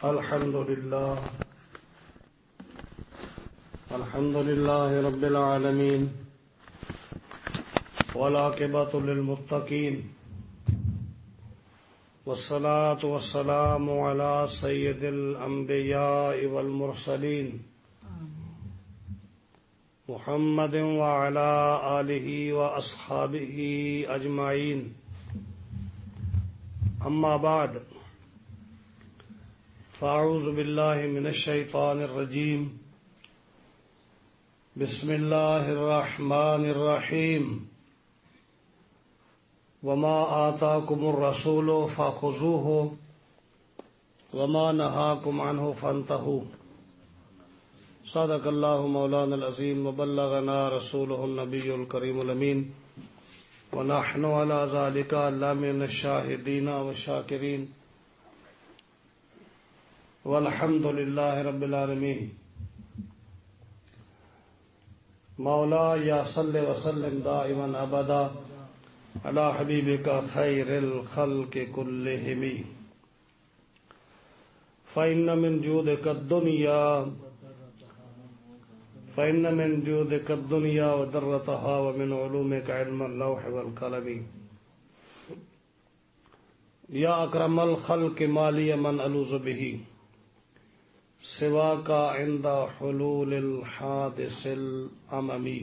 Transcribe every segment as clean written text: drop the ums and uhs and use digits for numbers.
الحمد لله رب العالمين والعاقبة للمتقين والصلاة والسلام على سيد الأنبياء والمرسلين محمد وعلى آله وأصحابه أجمعين. أما بعد، فأعوذ بالله من الشيطان الرجيم. بسم الله الرحمن الرحيم. وما آتاكم الرسول فخذوه وما نهاكم عنه فانتهوا. صدق الله مولانا العظيم وبلغنا رسوله النبي الكريم الأمين ونحن على ذلك من الشاهدين والشاكرين والحمد لله رب العالمين. مولا یا صل وسلم دائما ابدا على حبیبک خیر الخلق كلهم فإن من جودك الدنيا وذرتها ومن علومك علم اللوح والقلم. یا اکرم الخلق مالی من الوذ به سواک عند حلول الحادث الاممی.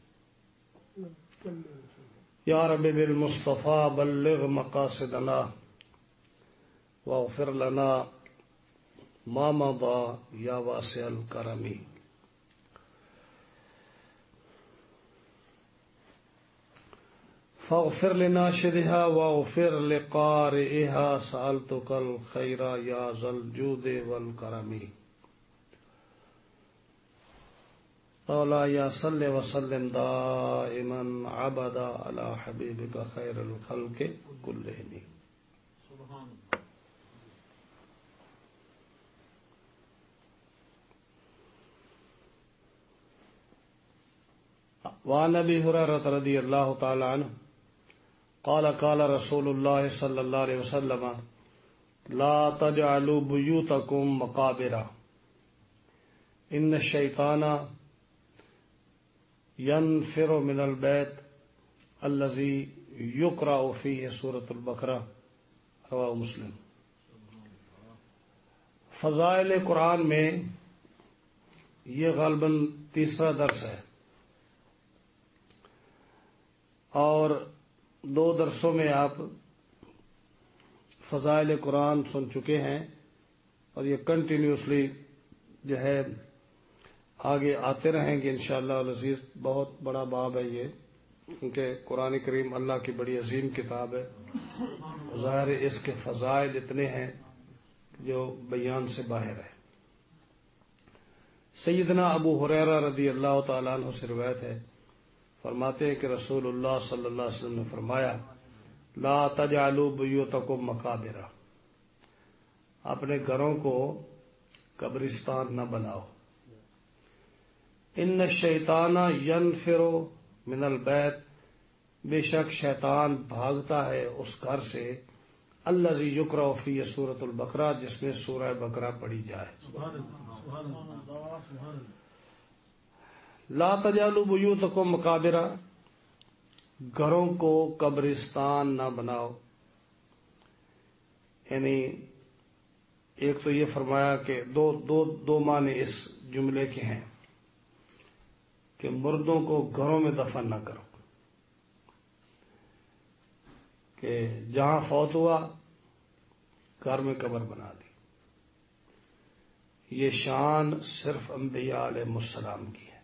یا رب بالمصطفى بلغ مقاصدنا واغفر لنا ما مضى یا واسع الکرم. فاغفر لناشدها واغفر لقارئها سألتك الخير يا ذا الجود والكرم. مولا یا صل وسلم دائما ابدا على حبیبک خیر الخلق كلهم. وعن ابی ہریرہ رضی اللہ تعالی عنہ قال قال رسول اللہ صلی اللہ علیہ وسلم لا تجعلوا بیوتکم مقابر ان الشیطان ينفر من البيت الذي يقرأ فيه سورة البقرة رواه مسلم. فضائل قرآن میں یہ غالباً تیسرا درس ہے، اور 2 درسوں میں آپ فضائل قرآن سن چکے ہیں، اور یہ کنٹینیوسلی جو ہے آگے آتے رہیں گے انشاءاللہ العزیز. بہت بڑا باب ہے یہ، کیونکہ قرآن کریم اللہ کی بڑی عظیم کتاب ہے. ظاہر اس کے فضائل اتنے ہیں جو بیان سے باہر ہے. سیدنا ابو ہریرہ رضی اللہ تعالیٰ عنہ سے روایت ہے، فرماتے ہیں کہ رسول اللہ صلی اللہ علیہ وسلم نے فرمایا لا تجعلوا بیوتکم مقابر، اپنے گھروں کو قبرستان نہ بناؤ. ان الشیطان ینفر من البیت، بے شک شیطان بھاگتا ہے اس گھر سے الذی یقرأ فیہ سورۃ البقرہ، جس میں سورہ بقرہ پڑھی جائے. لا تجعلوا بیوتکم مقابر، گھروں کو قبرستان نہ بناؤ. یعنی ایک تو یہ فرمایا کہ دو معنی اس جملے کے ہیں کہ مردوں کو گھروں میں دفن نہ کرو، کہ جہاں فوت ہوا گھر میں قبر بنا دی. یہ شان صرف انبیاء علیہ السلام کی ہے.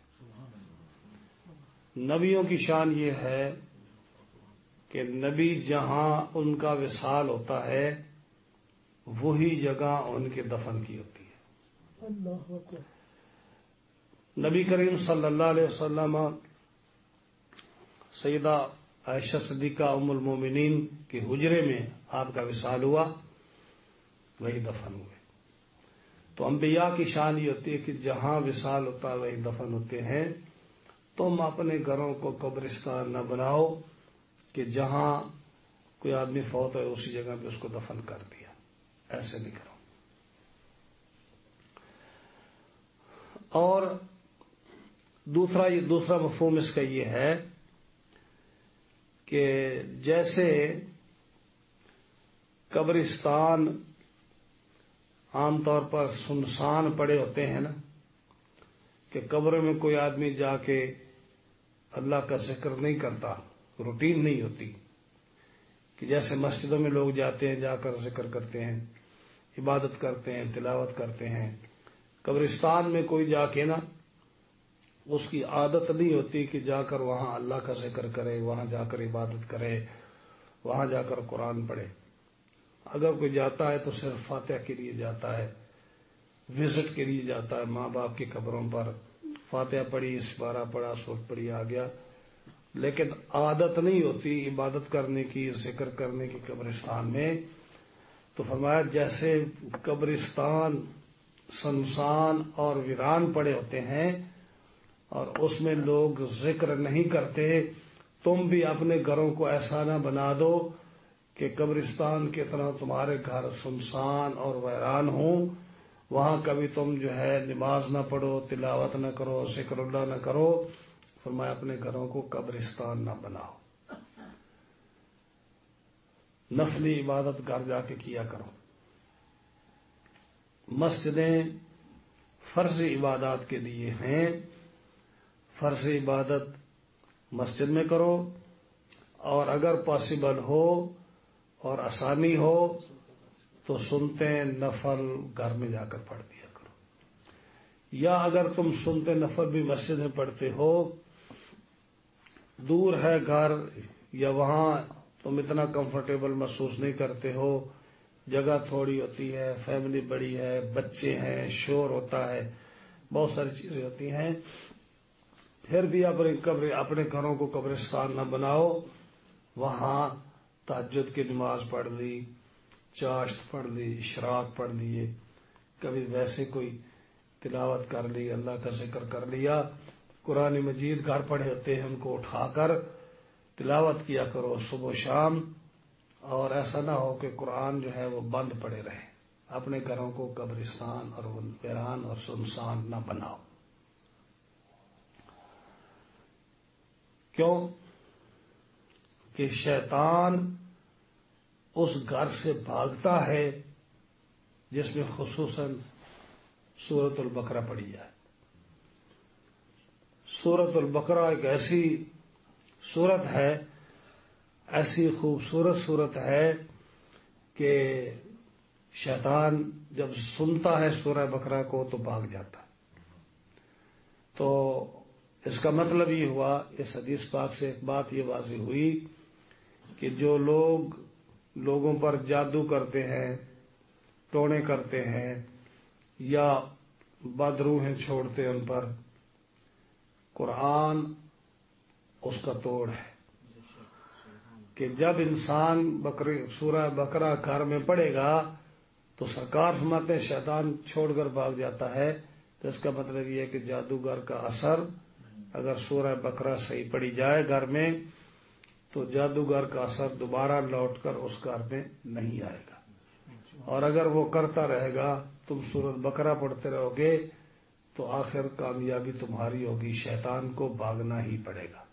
نبیوں کی شان یہ ہے کہ نبی جہاں ان کا وصال ہوتا ہے وہی جگہ ان کے دفن کی ہوتی ہے. اللہ اکبر. نبی کریم صلی اللہ علیہ وسلم سیدہ عائشہ صدیقہ ام المومنین کے حجرے میں آپ کا وصال ہوا، وہی دفن ہوئے. تو انبیاء کی شان یہ ہوتی ہے کہ جہاں وصال ہوتا ہے وہی دفن ہوتے ہیں. تم اپنے گھروں کو قبرستان نہ بناؤ کہ جہاں کوئی آدمی فوت ہے اسی جگہ پہ اس کو دفن کر دیا، ایسے نہیں کرو. اور دوسرا مفہوم اس کا یہ ہے کہ جیسے قبرستان عام طور پر سنسان پڑے ہوتے ہیں نا، کہ قبر میں کوئی آدمی جا کے اللہ کا ذکر نہیں کرتا، روٹین نہیں ہوتی، کہ جیسے مسجدوں میں لوگ جاتے ہیں، جا کر ذکر کرتے ہیں، عبادت کرتے ہیں، تلاوت کرتے ہیں، قبرستان میں کوئی جا کے نا اس کی عادت نہیں ہوتی کہ جا کر وہاں اللہ کا ذکر کرے، وہاں جا کر عبادت کرے، وہاں جا کر قرآن پڑھے۔ اگر کوئی جاتا ہے تو صرف فاتحہ کے لیے جاتا ہے، وزٹ کے لیے جاتا ہے، ماں باپ کی قبروں پر فاتحہ پڑھی، سپارہ پڑھا، سورت پڑھی، آ گیا، لیکن عادت نہیں ہوتی عبادت کرنے کی، ذکر کرنے کی قبرستان میں۔ تو فرمایا جیسے قبرستان سنسان اور ویران پڑے ہوتے ہیں اور اس میں لوگ ذکر نہیں کرتے، تم بھی اپنے گھروں کو ایسا نہ بنا دو کہ قبرستان کی طرح تمہارے گھر سنسان اور ویران ہوں، وہاں کبھی تم جو ہے نماز نہ پڑھو، تلاوت نہ کرو، ذکر اللہ نہ کرو۔ فرمایا اپنے گھروں کو قبرستان نہ بناؤ، نفلی عبادت گھر جا کے کیا کرو۔ مسجدیں فرض عبادات کے لیے ہیں، فرض عبادت مسجد میں کرو، اور اگر پاسبل ہو اور آسانی ہو تو سنتے نفل گھر میں جا کر پڑھ دیا کرو، یا اگر تم سنتے نفل بھی مسجد میں پڑھتے ہو، دور ہے گھر یا وہاں تم اتنا کمفرٹیبل محسوس نہیں کرتے ہو، جگہ تھوڑی ہوتی ہے، فیملی بڑی ہے، بچے ہیں، شور ہوتا ہے، بہت ساری چیزیں ہوتی ہیں، پھر بھی اپنے گھروں کو قبرستان نہ بناؤ، وہاں تہجد کی نماز پڑھ لی، چاشت پڑھ لی، اشراق پڑھ لیے، کبھی ویسے کوئی تلاوت کر لی، اللہ کا ذکر کر لیا، قرآن مجید گھر پڑھے ہوتے ہیں ان کو اٹھا کر تلاوت کیا کرو صبح و شام، اور ایسا نہ ہو کہ قرآن جو ہے وہ بند پڑے رہے۔ اپنے گھروں کو قبرستان اور ویران اور سنسان نہ بناؤ۔ کیوں؟ کہ شیطان اس گھر سے بھاگتا ہے جس میں خصوصاً سورۃ البقرہ پڑھی جائے۔ سورۃ البقرہ ایک ایسی سورت ہے، ایسی خوبصورت سورت ہے کہ شیطان جب سنتا ہے سورہ بقرہ کو تو بھاگ جاتا ہے۔ تو اس کا مطلب یہ ہوا، اس حدیث پاک سے ایک بات یہ واضح ہوئی کہ جو لوگ لوگوں پر جادو کرتے ہیں، ٹونے کرتے ہیں، یا بدروہیں چھوڑتے ہیں ان پر، قرآن اس کا توڑ ہے کہ جب انسان سورہ بقرہ گھر میں پڑھے گا تو سرکار فرماتے ہیں شیطان چھوڑ کر بھاگ جاتا ہے۔ تو اس کا مطلب یہ ہے کہ جادوگر کا اثر، اگر سورہ بقرہ صحیح پڑھی جائے گھر میں تو جادوگر کا اثر دوبارہ لوٹ کر اس گھر میں نہیں آئے گا، اور اگر وہ کرتا رہے گا، تم سورۃ بقرہ پڑھتے رہو گے تو آخر کامیابی تمہاری ہوگی، شیطان کو بھاگنا ہی پڑے گا۔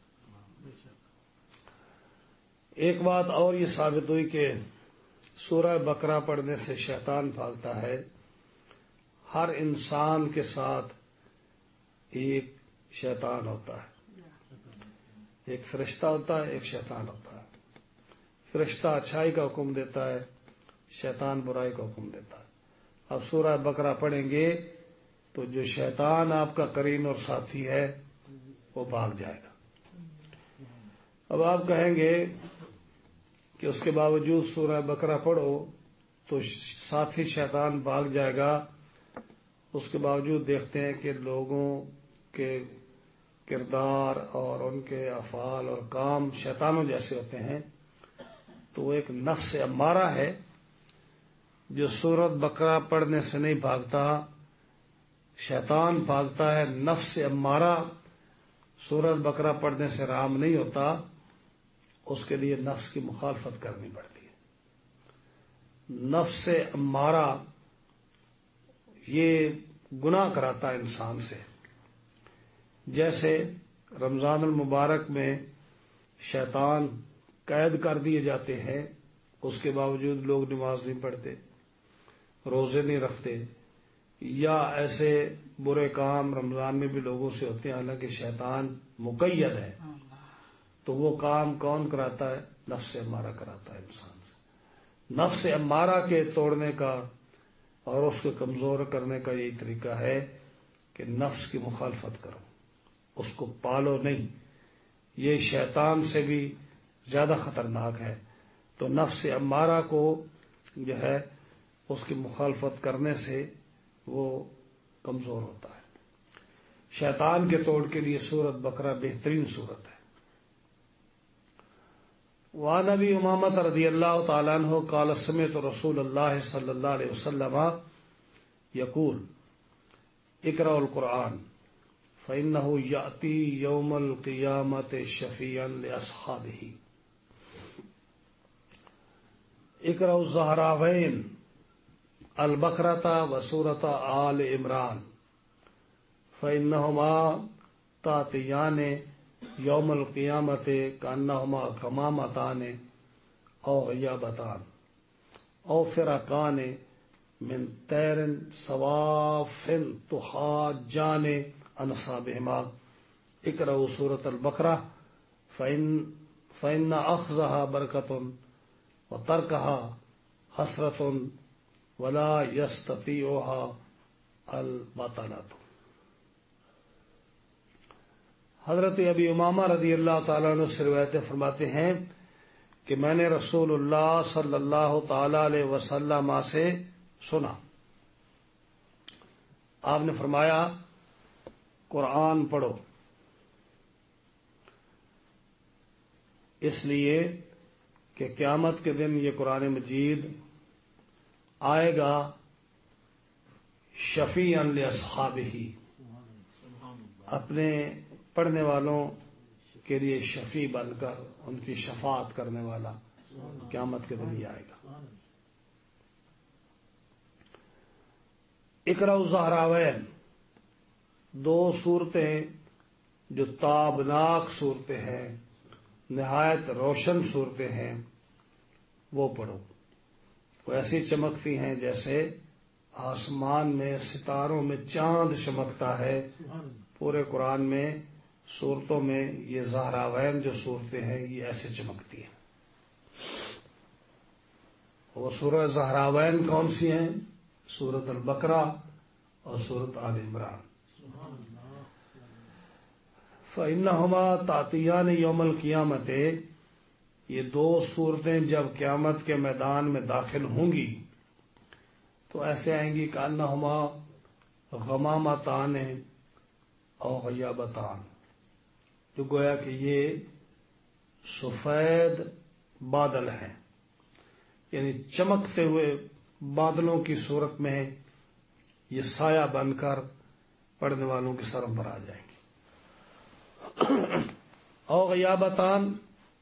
ایک بات اور یہ ثابت ہوئی کہ سورہ بقرہ پڑھنے سے شیطان بھاگتا ہے۔ ہر انسان کے ساتھ ایک شیطان ہوتا ہے، ایک فرشتہ ہوتا ہے، ایک شیطان ہوتا ہے۔ فرشتہ اچھائی کا حکم دیتا ہے، شیطان برائی کا حکم دیتا ہے۔ اب سورہ بقرہ پڑھیں گے تو جو شیطان آپ کا قرین اور ساتھی ہے وہ بھاگ جائے گا۔ اب آپ کہیں گے کہ اس کے باوجود سورہ بقرہ پڑھو تو ساتھی شیطان بھاگ جائے گا، اس کے باوجود دیکھتے ہیں کہ لوگوں کے کردار اور ان کے افعال اور کام شیطانوں جیسے ہوتے ہیں، تو وہ ایک نفس امارہ ہے جو سورۃ بقرہ پڑھنے سے نہیں بھاگتا، شیطان بھاگتا ہے۔ نفس امارہ سورۃ بقرہ پڑھنے سے رام نہیں ہوتا، اس کے لیے نفس کی مخالفت کرنی پڑتی ہے۔ نفس امارہ یہ گناہ کراتا ہے انسان سے، جیسے رمضان المبارک میں شیطان قید کر دیے جاتے ہیں، اس کے باوجود لوگ نماز نہیں پڑھتے، روزے نہیں رکھتے، یا ایسے برے کام رمضان میں بھی لوگوں سے ہوتے ہیں، حالانکہ شیطان مقید ہے، تو وہ کام کون کراتا ہے؟ نفس امارہ کراتا ہے انسان سے۔ نفس امارہ کے توڑنے کا اور اس کو کمزور کرنے کا یہی طریقہ ہے کہ نفس کی مخالفت کرو، اس کو پالو نہیں۔ یہ شیطان سے بھی زیادہ خطرناک ہے، تو نفس امارہ کو جو ہے اس کی مخالفت کرنے سے وہ کمزور ہوتا ہے۔ شیطان کے توڑ کے لیے سورۃ بقرہ بہترین سورت ہے۔ وعن ابی امامہ رضی اللہ تعالیٰ عنہ قال سمعت رسول اللہ صلی اللہ علیہ وسلم یقول اقرأوا القرآن فإنه یأتی یوم القیامت شفیعا لأصحابہ۔ اقرأوا الزہراوین البقرۃ وسورۃ آل عمران فإنہما تأتیان یوم القیامت کأنہما غمامتان او غیابتان او فرقان من طیر صواف تحاجان عن اصحابہما۔ اقرأوا سورۃ البقرہ فإن أخذها برکۃ وترکها حسرۃ ولا يستطيعها البطلۃ۔ حضرت ابی امامہ رضی اللہ تعالیٰ عنہ سے روایت فرماتے ہیں کہ میں نے رسول اللہ صلی اللہ تعالی علیہ وسلم سے سنا، آپ نے فرمایا قرآن پڑھو، اس لیے کہ قیامت کے دن یہ قرآن مجید آئے گا شفیعا لاصحابہ، اپنے پڑھنے والوں کے لیے شفیع بن کر ان کی شفاعت کرنے والا قیامت کے دن یہ آئے گا۔ اقرأوا الزہراوین، دو صورتیں جو تابناک صورتیں ہیں، نہایت روشن صورتیں ہیں، وہ پڑھو۔ وہ ایسی چمکتی ہیں جیسے آسمان میں ستاروں میں چاند چمکتا ہے۔ پورے قرآن میں صورتوں میں یہ زہراوین جو صورتیں ہیں یہ ایسے چمکتی ہیں۔ وہ سورہ زہراوین کون سی ہیں؟ سورۃ البقرہ اور سورۃ آل عمران۔ فإنہما تأتیان یوم القیامت، یہ دو صورتیں جب قیامت کے میدان میں داخل ہوں گی تو ایسے آئیں گی کأنہما غمامتان او غیابتان، جو گویا کہ یہ سفید بادل ہیں، یعنی چمکتے ہوئے بادلوں کی صورت میں یہ سایہ بن کر پڑھنے والوں کے سروں پر آ جائیں گی۔ او غیابتان،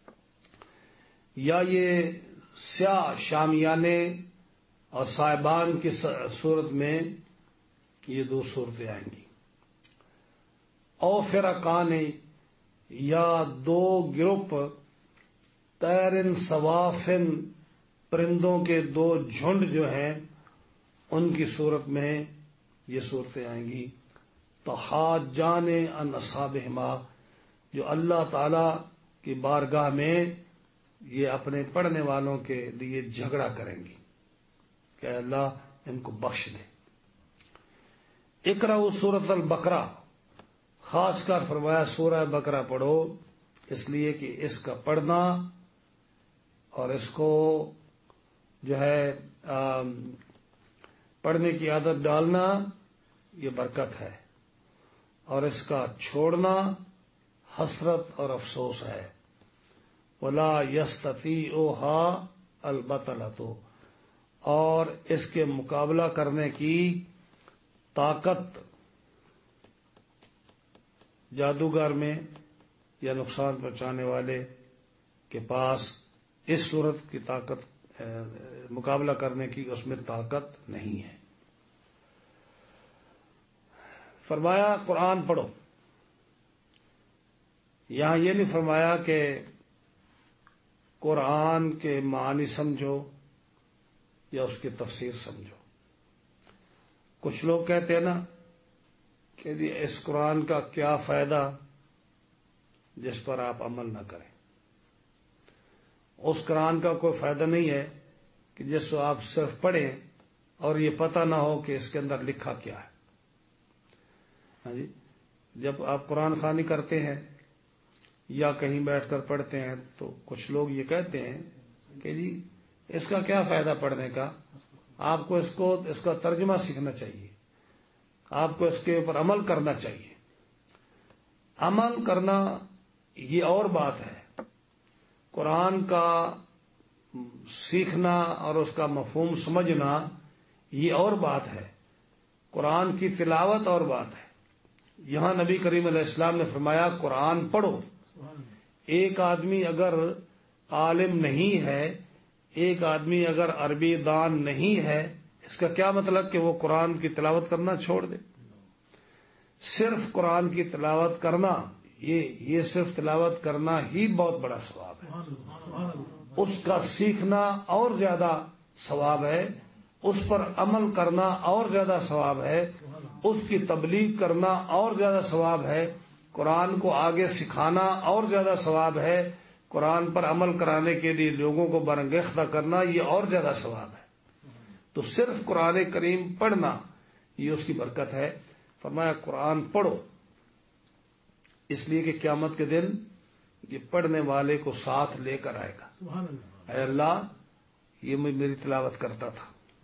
یا یہ سیاہ شامیانے اور صاحبان کی صورت میں یہ دو صورتیں آئیں گی۔ او فرقان، یا دو گروپ، طیرن صوافن، پرندوں کے دو جھنڈ جو ہیں ان کی صورت میں یہ صورتیں آئیں گی۔ تحاجان عن اصحابہما، جو اللہ تعالی کی بارگاہ میں یہ اپنے پڑھنے والوں کے لیے جھگڑا کریں گی کہ اللہ ان کو بخش دے۔ اقرأوا سورۃ البقرہ، خاص کر فرمایا سورہ بقرہ پڑھو، اس لیے کہ اس کا پڑھنا اور اس کو جو ہے پڑھنے کی عادت ڈالنا یہ برکت ہے، اور اس کا چھوڑنا حسرت اور افسوس ہے۔ ولا يستطيعها البطلۃ، اور اس کے مقابلہ کرنے کی طاقت جادوگر میں یا نقصان پہنچانے والے کے پاس اس صورت کی طاقت مقابلہ کرنے کی اس میں طاقت نہیں ہے۔ فرمایا قرآن پڑھو، یہاں یہ نہیں فرمایا کہ قرآن کے معنی سمجھو یا اس کی تفسیر سمجھو. کچھ لوگ کہتے ہیں نا کہ جی اس قرآن کا کیا فائدہ جس پر آپ عمل نہ کریں. اس قرآن کا کوئی فائدہ نہیں ہے کہ جس کو آپ صرف پڑھیں اور یہ پتہ نہ ہو کہ اس کے اندر لکھا کیا ہے. ہاں جی، جب آپ قرآن خوانی کرتے ہیں یا کہیں بیٹھ کر پڑھتے ہیں تو کچھ لوگ یہ کہتے ہیں کہ جی اس کا کیا فائدہ پڑھنے کا، آپ کو اس کا ترجمہ سیکھنا چاہیے، آپ کو اس کے اوپر عمل کرنا چاہیے. عمل کرنا یہ اور بات ہے، قرآن کا سیکھنا اور اس کا مفہوم سمجھنا یہ اور بات ہے، قرآن کی تلاوت اور بات ہے. یہاں نبی کریم علیہ السلام نے فرمایا قرآن پڑھو. ایک آدمی اگر عالم نہیں ہے، ایک آدمی اگر عربی دان نہیں ہے، اس کا کیا مطلب کہ وہ قرآن کی تلاوت کرنا چھوڑ دے؟ صرف قرآن کی تلاوت کرنا، یہ صرف تلاوت کرنا ہی بہت بڑا ثواب ہے. اس کا سیکھنا اور زیادہ ثواب ہے، اس پر عمل کرنا اور زیادہ ثواب ہے، اس کی تبلیغ کرنا اور زیادہ ثواب ہے، قرآن کو آگے سکھانا اور زیادہ ثواب ہے، قرآن پر عمل کرانے کے لیے لوگوں کو برانگیختہ کرنا یہ اور زیادہ ثواب ہے. تو صرف قرآن کریم پڑھنا یہ اس کی برکت ہے. فرمایا قرآن پڑھو، اس لیے کہ قیامت کے دن یہ پڑھنے والے کو ساتھ لے کر آئے گا. اے اللہ، یہ میری تلاوت کرتا تھا،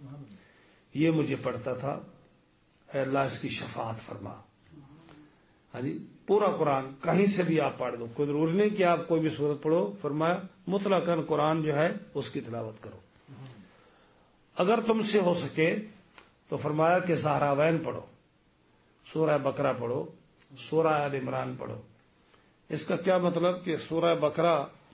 یہ مجھے پڑھتا تھا، اے اللہ اس کی شفاعت فرما. ہاں جی، پورا قرآن کہیں سے بھی آپ پڑھ دو، کوئی ضروری نہیں کہ آپ کوئی بھی سورت پڑھو. فرمایا مطلقاً قرآن جو ہے اس کی تلاوت کرو. اگر تم سے ہو سکے تو فرمایا کہ زہراوین پڑھو، سورہ بقرہ پڑھو، سورہ آل عمران پڑھو. اس کا کیا مطلب کہ سورہ بقرہ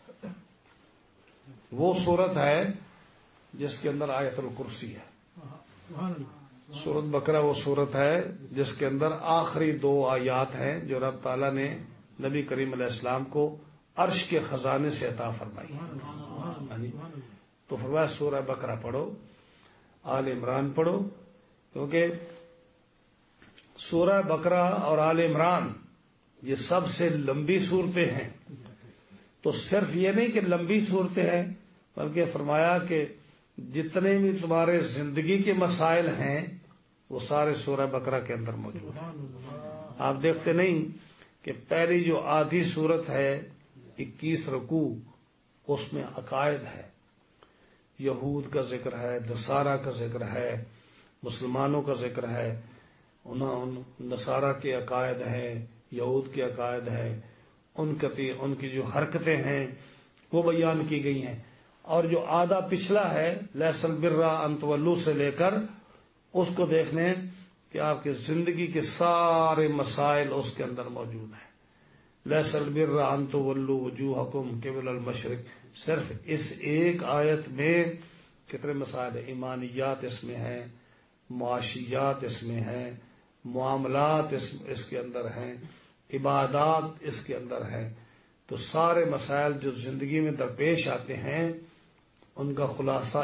وہ سورت ہے جس کے اندر آیت الکرسی ہے. سورت بقرہ وہ سورت ہے جس کے اندر آخری 2 آیات ہیں جو رب تعالیٰ نے نبی کریم علیہ السلام کو عرش کے خزانے سے عطا فرمائی. تو فرمایا سورہ بقرہ پڑھو، آل عمران پڑھو، کیونکہ سورہ بقرہ اور آل عمران یہ سب سے لمبی صورتیں ہیں. تو صرف یہ نہیں کہ لمبی صورتیں ہیں، بلکہ فرمایا کہ جتنے بھی تمہارے زندگی کے مسائل ہیں وہ سارے سورہ بقرہ کے اندر موجود ہیں. آپ دیکھتے نہیں کہ پہلی جو آدھی صورت ہے 21 رکوع، اس میں عقائد ہے، یہود کا ذکر ہے، نصارہ کا ذکر ہے، مسلمانوں کا ذکر ہے. ان نصارہ کے عقائد ہیں، یہود کے عقائد ہیں، ان کی جو حرکتیں ہیں وہ بیان کی گئی ہیں. اور جو آدھا پچھلا ہے لیس البر ان تولوا سے لے کر اس کو دیکھنے کہ آپ کی زندگی کے سارے مسائل اس کے اندر موجود ہیں. لیس البر ان تولوا وجوہکم قبل المشرق، صرف اس ایک آیت میں کتنے مسائل ہیں. ایمانیات اس میں ہیں، معاشیات اس میں ہیں، معاملات اس کے اندر ہیں، عبادات اس کے اندر ہیں. تو سارے مسائل جو زندگی میں درپیش آتے ہیں ان کا خلاصہ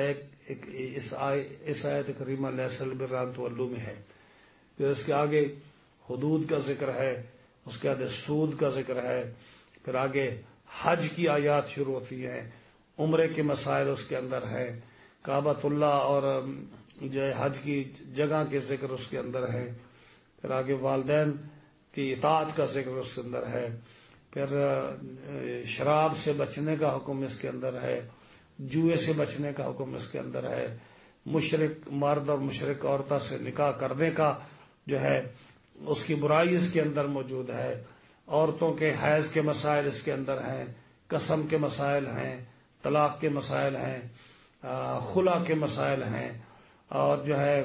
اس آیت کریمہ لیس البر ان تولوا میں ہے. پھر اس کے آگے حدود کا ذکر ہے، اس کے آگے سود کا ذکر ہے، پھر آگے حج کی آیات شروع ہوتی ہیں، عمرے کے مسائل اس کے اندر ہے، کعبۃ اللہ اور جو ہے حج کی جگہ کے ذکر اس کے اندر ہے، پھر آگے والدین کی اطاعت کا ذکر اس کے اندر ہے، پھر شراب سے بچنے کا حکم اس کے اندر ہے، جوئے سے بچنے کا حکم اس کے اندر ہے، مشرک مرد اور مشرک عورتوں سے نکاح کرنے کا جو ہے اس کی برائی اس کے اندر موجود ہے، عورتوں کے حیض کے مسائل اس کے اندر ہیں، قسم کے مسائل ہیں، طلاق کے مسائل ہیں، خلا کے مسائل ہیں، اور جو ہے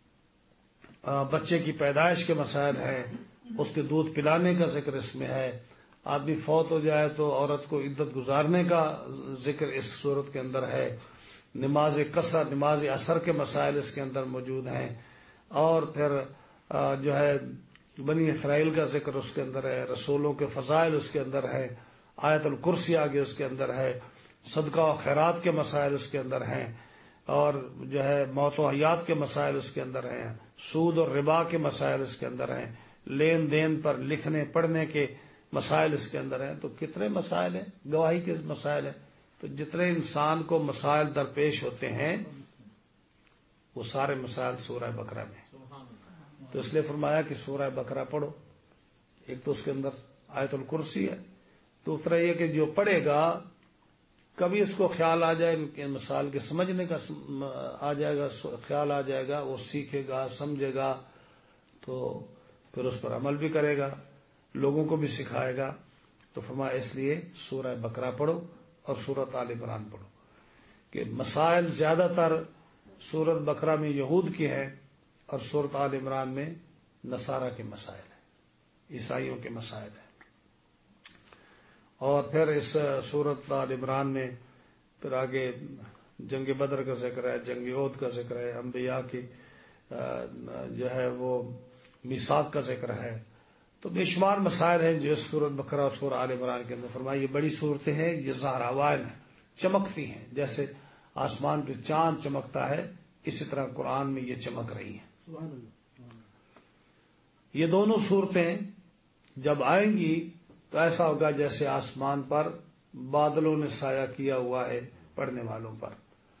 بچے کی پیدائش کے مسائل ہیں، اس کے دودھ پلانے کا ذکر اس میں ہے. آدمی فوت ہو جائے تو عورت کو عدت گزارنے کا ذکر اس صورت کے اندر ہے. نماز قصر، نماز عصر کے مسائل اس کے اندر موجود ہیں. اور پھر جو ہے بنی اسرائیل کا ذکر اس کے اندر ہے، رسولوں کے فضائل اس کے اندر ہے، آیت الکرسی آگے اس کے اندر ہے، صدقہ و خیرات کے مسائل اس کے اندر ہیں، اور جو ہے موت و حیات کے مسائل اس کے اندر ہیں، سود اور ربا کے مسائل اس کے اندر ہیں، لین دین پر لکھنے پڑھنے کے مسائل اس کے اندر ہیں۔ تو کتنے مسائل ہیں، گواہی کے مسائل ہیں۔ تو جتنے انسان کو مسائل درپیش ہوتے ہیں وہ سارے مسائل سورہ بقرہ میں، تو اس لیے فرمایا کہ سورہ بقرہ پڑھو۔ ایک تو اس کے اندر آیت الکرسی ہے، دوسرا یہ کہ جو پڑھے گا کبھی اس کو خیال آ جائے ان مسائل کے سمجھنے کا آ جائے گا، خیال آ جائے گا، وہ سیکھے گا، سمجھے گا، تو پھر اس پر عمل بھی کرے گا، لوگوں کو بھی سکھائے گا۔ تو فرمایا اس لیے سورہ بقرہ پڑھو اور سورۃ آل عمران پڑھو، کہ مسائل زیادہ تر سورۃ بقرہ میں یہود کی ہیں اور سورۃ آل عمران میں نصارہ کے مسائل ہیں، عیسائیوں کے مسائل ہیں۔ اور پھر اس سورۃ آل عمران میں پھر آگے جنگ بدر کا ذکر ہے، جنگ احد کا ذکر ہے، انبیاء کی جو ہے وہ میثاق کا ذکر ہے۔ تو بے شمار مسائل ہیں جو اس سورۃ بقرہ اور سورہ آل عمران کے اندر فرمایا۔ یہ بڑی صورتیں ہیں، یہ ظاہراوائل ہیں، چمکتی ہیں، جیسے آسمان پہ چاند چمکتا ہے اسی طرح قرآن میں یہ چمک رہی ہیں۔ یہ دونوں صورتیں جب آئیں گی تو ایسا ہوگا جیسے آسمان پر بادلوں نے سایہ کیا ہوا ہے پڑھنے والوں پر۔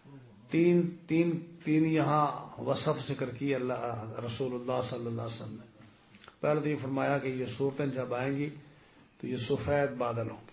تین یہاں وصف ذکر کی اللہ رسول اللہ صلی اللہ علیہ وسلم نے۔ پہلے تو یہ فرمایا کہ یہ صورتیں جب آئیں گی تو یہ سفید بادل ہوں گے۔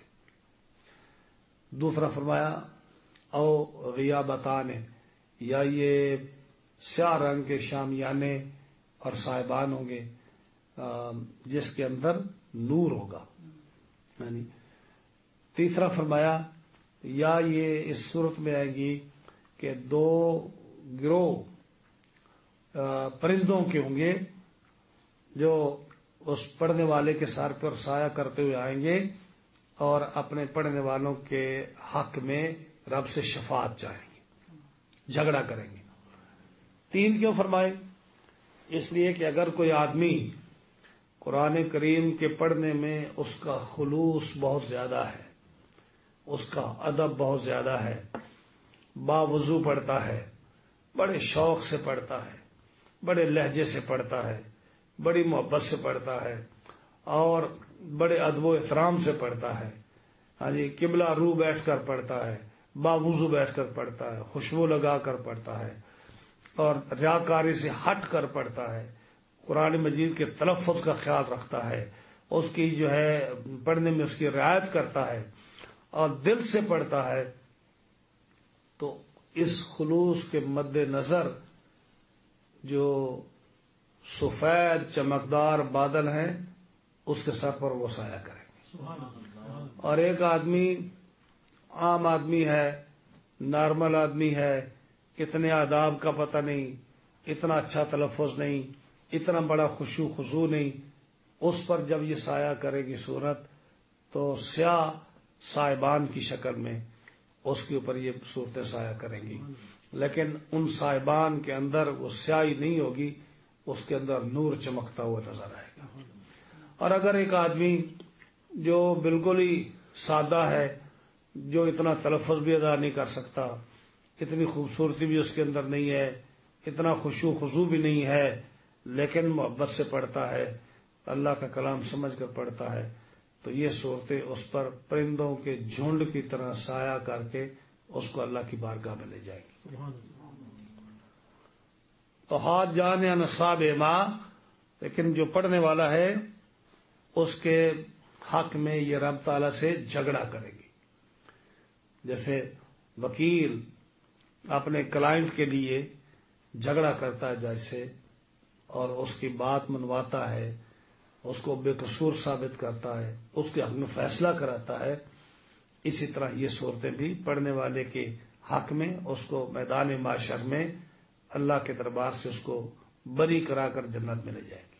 دوسرا فرمایا او غیابتان، یا یہ سیاہ رنگ کے شامیانے اور صاحبان ہوں گے جس کے اندر نور ہوگا۔ یعنی تیسرا فرمایا یا یہ اس صورت میں آئے گی کہ دو گروہ پرندوں کے ہوں گے جو اس پڑھنے والے کے سر پر سایہ کرتے ہوئے آئیں گے اور اپنے پڑھنے والوں کے حق میں رب سے شفاعت چاہیں گے، جھگڑا کریں گے۔ تین کیوں فرمائے؟ اس لیے کہ اگر کوئی آدمی قرآن کریم کے پڑھنے میں اس کا خلوص بہت زیادہ ہے، اس کا ادب بہت زیادہ ہے، باوضو پڑھتا ہے، بڑے شوق سے پڑھتا ہے، بڑے لہجے سے پڑھتا ہے، بڑی محبت سے پڑھتا ہے، اور بڑے ادب و احترام سے پڑھتا ہے، ہاں جی، قبلہ رو بیٹھ کر پڑھتا ہے، باوضو بیٹھ کر پڑھتا ہے، خوشبو لگا کر پڑھتا ہے، اور ریاکاری سے ہٹ کر پڑھتا ہے، قرآن مجید کے تلفظ کا خیال رکھتا ہے، اس کی جو ہے پڑھنے میں اس کی رعایت کرتا ہے اور دل سے پڑھتا ہے، تو اس خلوص کے مد نظر جو سفید چمکدار بادل ہیں اس کے سر پر وہ سایہ کریں گے۔ اور ایک آدمی عام آدمی ہے، نارمل آدمی ہے، اتنے آداب کا پتہ نہیں، اتنا اچھا تلفظ نہیں، اتنا بڑا خشوع خضوع نہیں، اس پر جب یہ سایہ کرے گی صورت تو سیاہ صاحبان کی شکل میں اس کے اوپر یہ صورتیں سایہ کریں گی، لیکن ان صاحبان کے اندر وہ سیاہی نہیں ہوگی، اس کے اندر نور چمکتا ہوا نظر آئے گا۔ اور اگر ایک آدمی جو بالکل ہی سادہ ہے، جو اتنا تلفظ بھی ادا نہیں کر سکتا، اتنی خوبصورتی بھی اس کے اندر نہیں ہے، اتنا خشوع خضوع بھی نہیں ہے، لیکن محبت سے پڑھتا ہے، اللہ کا کلام سمجھ کر پڑھتا ہے، تو یہ صورتیں اس پر پرندوں کے جھنڈ کی طرح سایہ کر کے اس کو اللہ کی بارگاہ میں لے جائے گی۔ تو ہاتھ جان یا نصاب ماں، لیکن جو پڑھنے والا ہے اس کے حق میں یہ رب تعالیٰ سے جھگڑا کرے گی۔ جیسے وکیل اپنے کلائنٹ کے لیے جھگڑا کرتا ہے جج سے اور اس کی بات منواتا ہے، اس کو بے قصور ثابت کرتا ہے، اس کے حق میں فیصلہ کراتا ہے، اسی طرح یہ صورتیں بھی پڑھنے والے کے حق میں اس کو میدان معاشر میں اللہ کے دربار سے اس کو بری کرا کر جنت میں لے جائے گی۔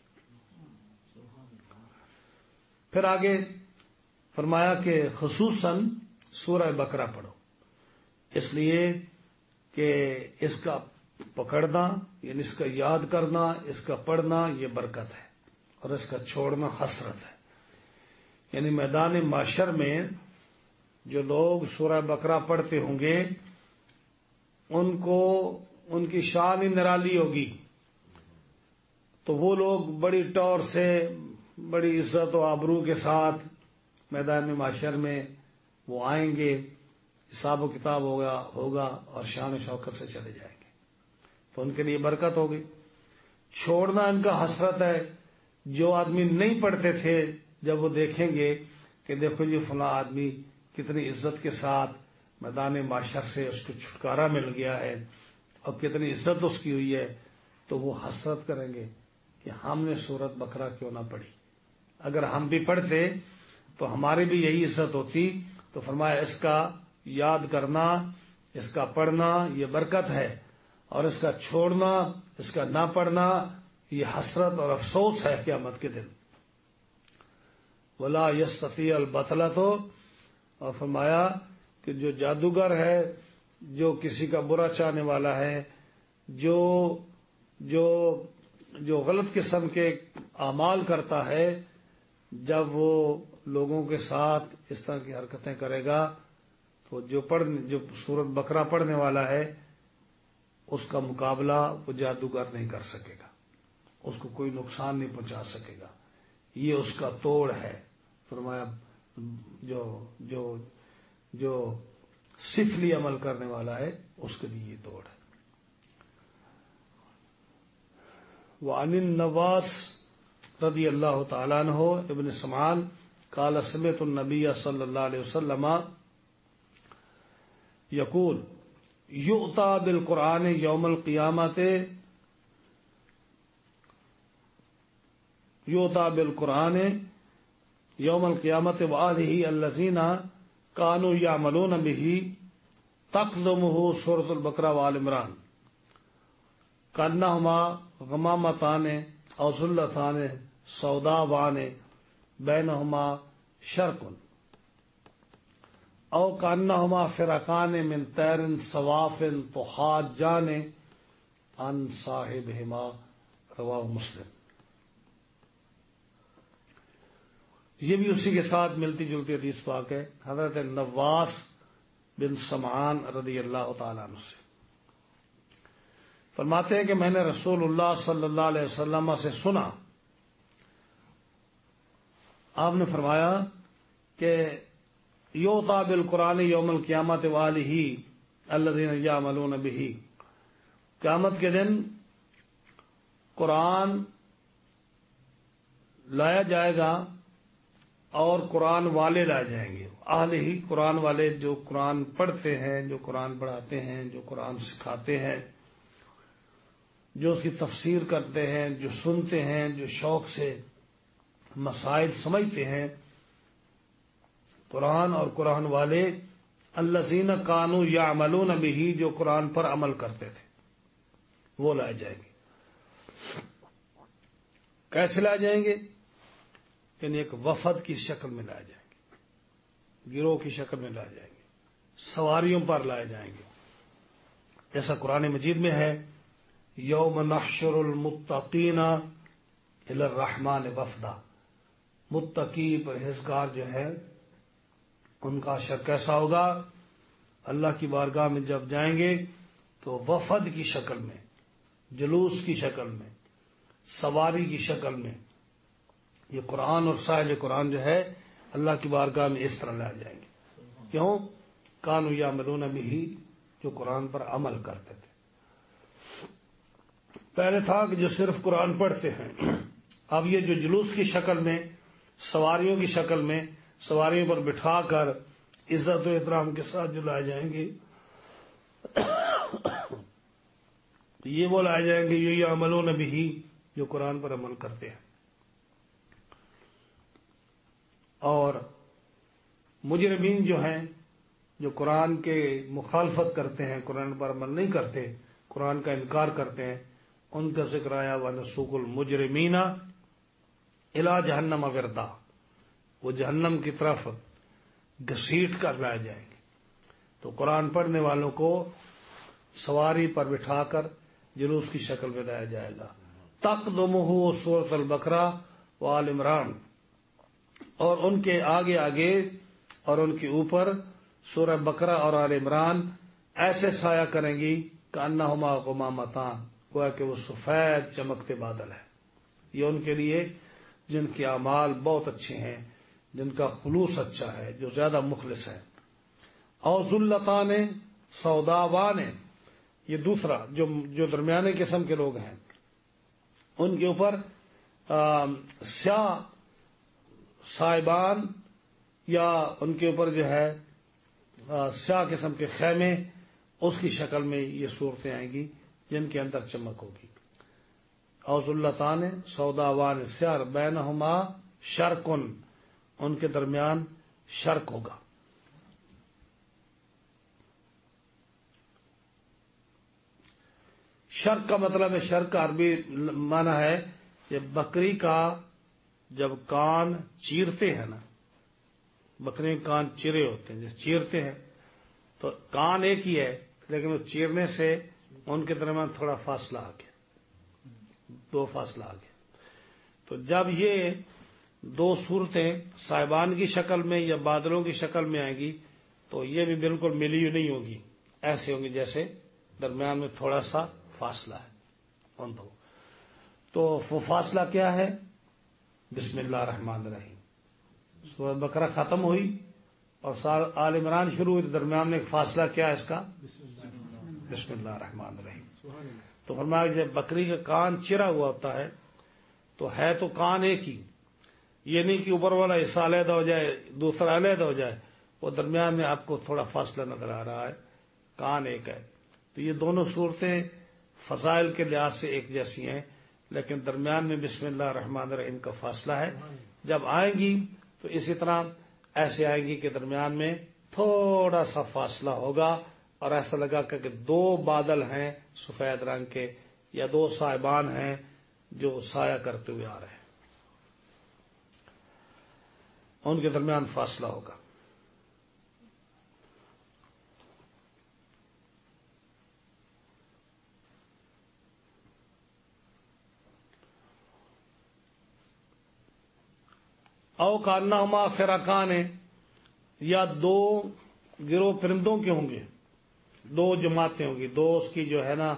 پھر آگے فرمایا کہ خصوصاً سورہ بقرہ پڑھو، اس لیے کہ اس کا پکڑنا یعنی اس کا یاد کرنا، اس کا پڑھنا یہ برکت ہے، اور اس کا چھوڑنا حسرت ہے. یعنی میدان محشر میں جو لوگ سورہ بقرہ پڑھتے ہوں گے ان کو ان کی شان ہی نرالی ہوگی. تو وہ لوگ بڑی ٹور سے بڑی عزت و آبرو کے ساتھ میدان محشر میں وہ آئیں گے، حساب و کتاب ہوگا اور شان و شوکت سے چلے جائیں گے. تو ان کے لیے برکت ہوگی. چھوڑنا ان کا حسرت ہے. جو آدمی نہیں پڑھتے تھے جب وہ دیکھیں گے کہ دیکھو جی فلاں آدمی کتنی عزت کے ساتھ میدان معاشر سے اس کو چھٹکارا مل گیا ہے اور کتنی عزت اس کی ہوئی ہے، تو وہ حسرت کریں گے کہ ہم نے سورۃ بقرہ کیوں نہ پڑھی. اگر ہم بھی پڑھتے تو ہماری بھی یہی عزت ہوتی. تو فرمایا اس کا یاد کرنا، اس کا پڑھنا یہ برکت ہے، اور اس کا چھوڑنا، اس کا نہ پڑھنا یہ حسرت اور افسوس ہے قیامت کے دن. ولا یستطیع البطلۃ، اور فرمایا کہ جو جادوگر ہے، جو کسی کا برا چاہنے والا ہے، جو غلط قسم کے اعمال کرتا ہے، جب وہ لوگوں کے ساتھ اس طرح کی حرکتیں کرے گا تو جو سورۃ بقرہ پڑھنے والا ہے اس کا مقابلہ وہ جادوگر نہیں کر سکے گا، اس کو کوئی نقصان نہیں پہنچا سکے گا. یہ اس کا توڑ ہے. فرمایا جو سفلی عمل کرنے والا ہے اس کے لیے یہ توڑ ہے. وعن النواس رضی اللہ تعالیٰ عنہ ابن سمعان قال سمعت النبی صلی اللہ علیہ وسلم یقول یؤتى بالقرآن یوم القیامت وآلہ الذین کانوا یعملون به تقدمہ سورۃ البقرہ وآل عمران کأنہما غمامتان او ذلتان سوداوان بینہما شرق او کأنہما فرقان من طیر صواف تحاجان عن صاحبہما. رواہ مسلم. یہ بھی اسی کے ساتھ ملتی جلتی حدیث پاک ہے. حضرت نواس بن سمعان رضی اللہ تعالیٰ عنہ سے فرماتے ہیں کہ میں نے رسول اللہ صلی اللہ علیہ وسلم سے سنا، آپ نے فرمایا کہ یؤتى بالقرآن یوم القیامت وآلہ الذین یعملون به، قیامت کے دن قرآن لایا جائے گا اور قرآن والے لائے جائیں گے. اہل ہی قرآن والے، جو قرآن پڑھتے ہیں، جو قرآن پڑھاتے ہیں، جو قرآن سکھاتے ہیں، جو اس کی تفسیر کرتے ہیں، جو سنتے ہیں، جو شوق سے مسائل سمجھتے ہیں. قرآن اور قرآن والے الذین کانوا یعملون به، جو قرآن پر عمل کرتے تھے، وہ لائے جائیں گے. کیسے لائے جائیں گے؟ یعنی ایک وفد کی شکل میں لائے جائیں گے، گروہ کی شکل میں لائے جائیں گے، سواریوں پر لائے جائیں گے. جیسا قرآن مجید میں ہے یوم نحشر المتقین الی الرحمن وفدا، متقی پرہیزگار جو ہے ان کا حشر کیسا ہوگا؟ اللہ کی بارگاہ میں جب جائیں گے تو وفد کی شکل میں، جلوس کی شکل میں، سواری کی شکل میں. یہ قرآن اور صاحب قرآن جو ہے اللہ کی بارگاہ میں اس طرح لائے جائیں گے. کیوں؟ کانوا یعملون به، جو قرآن پر عمل کرتے تھے. پہلے تھا کہ جو صرف قرآن پڑھتے ہیں، اب یہ جو جلوس کی شکل میں، سواریوں کی شکل میں، سواریوں پر بٹھا کر عزت و احترام کے ساتھ جو لائے جائیں گے، یہ وہ لائے جائیں گے یعملون به، جو قرآن پر عمل کرتے ہیں. اور مجرمین جو ہیں، جو قرآن کے مخالفت کرتے ہیں، قرآن پر عمل نہیں کرتے، قرآن کا انکار کرتے ہیں، ان کا ذکر آیا وَنَسُوقُ الْمُجْرِمِينَ إِلَى جَهَنَّمَ وِرْدًا، وہ جہنم کی طرف گھسیٹ کر لائے جائیں گے. تو قرآن پڑھنے والوں کو سواری پر بٹھا کر جلوس کی شکل میں لایا جائے گا. تقدمہ سورۃ البقرہ و آل عمران، اور ان کے آگے آگے اور ان کے اوپر سورہ بقرہ اور آل عمران ایسے سایہ کریں گی کہ انہما غمامتان، گویا کہ وہ سفید چمکتے بادل ہیں. یہ ان کے لیے جن کے اعمال بہت اچھے ہیں، جن کا خلوص اچھا ہے، جو زیادہ مخلص ہے. اور ذلتان سوداوان، یہ دوسرا جو درمیانے قسم کے لوگ ہیں، ان کے اوپر سیاہ صائبان، یا ان کے اوپر جو ہے سیاہ قسم کے خیمے، اس کی شکل میں یہ صورتیں آئیں گی جن کے اندر چمک ہوگی. اور ذلتان سوداوان سیاہ بینہما شرکن، ان کے درمیان شرک ہوگا. شرک کا مطلب ہے، شرک کا عربی معنی ہے کہ بکری کا جب کان چیرتے ہیں نا، بکری کے کان چیرے ہوتے ہیں، جب چیرتے ہیں تو کان ایک ہی ہے، لیکن وہ چیرنے سے ان کے درمیان تھوڑا فاصلہ آ گیا، دو فاصلہ آ گیا. تو جب یہ دو صورتیں صاحبان کی شکل میں یا بادلوں کی شکل میں آئیں گی تو یہ بھی بالکل ملی ہوئی نہیں ہوگی، ایسے ہوں گی جیسے درمیان میں تھوڑا سا فاصلہ ہے ان دو. تو وہ فاصلہ کیا ہے؟ بسم اللہ الرحمن الرحیم. سورہ بقرہ ختم ہوئی اور آل عمران شروع ہوئی، درمیان میں ایک فاصلہ کیا ہے اس کا؟ بسم اللہ الرحمن الرحیم. تو فرمایا جب بکری کا کان چرا ہوا ہوتا ہے تو ہے تو کان ایک ہی، یہ نہیں کہ اوپر والا حصہ علیحدہ ہو جائے دوسرا علیحدہ ہو جائے، وہ درمیان میں آپ کو تھوڑا فاصلہ نظر آ رہا ہے، کان ایک ہے. تو یہ دونوں صورتیں فضائل کے لحاظ سے ایک جیسی ہیں، لیکن درمیان میں بسم اللہ الرحمن الرحیم کا فاصلہ ہے. جب آئیں گی تو اسی طرح ایسے آئیں گی کہ درمیان میں تھوڑا سا فاصلہ ہوگا، اور ایسا لگا کہ دو بادل ہیں سفید رنگ کے، یا دو صاحبان ہیں جو سایہ کرتے ہوئے آ رہے ہیں، ان کے درمیان فاصلہ ہوگا. او کانہما فرقان، یا دو گروہ پرندوں کے ہوں گے، دو جماعتیں ہوں گی، دو اس کی جو ہے نا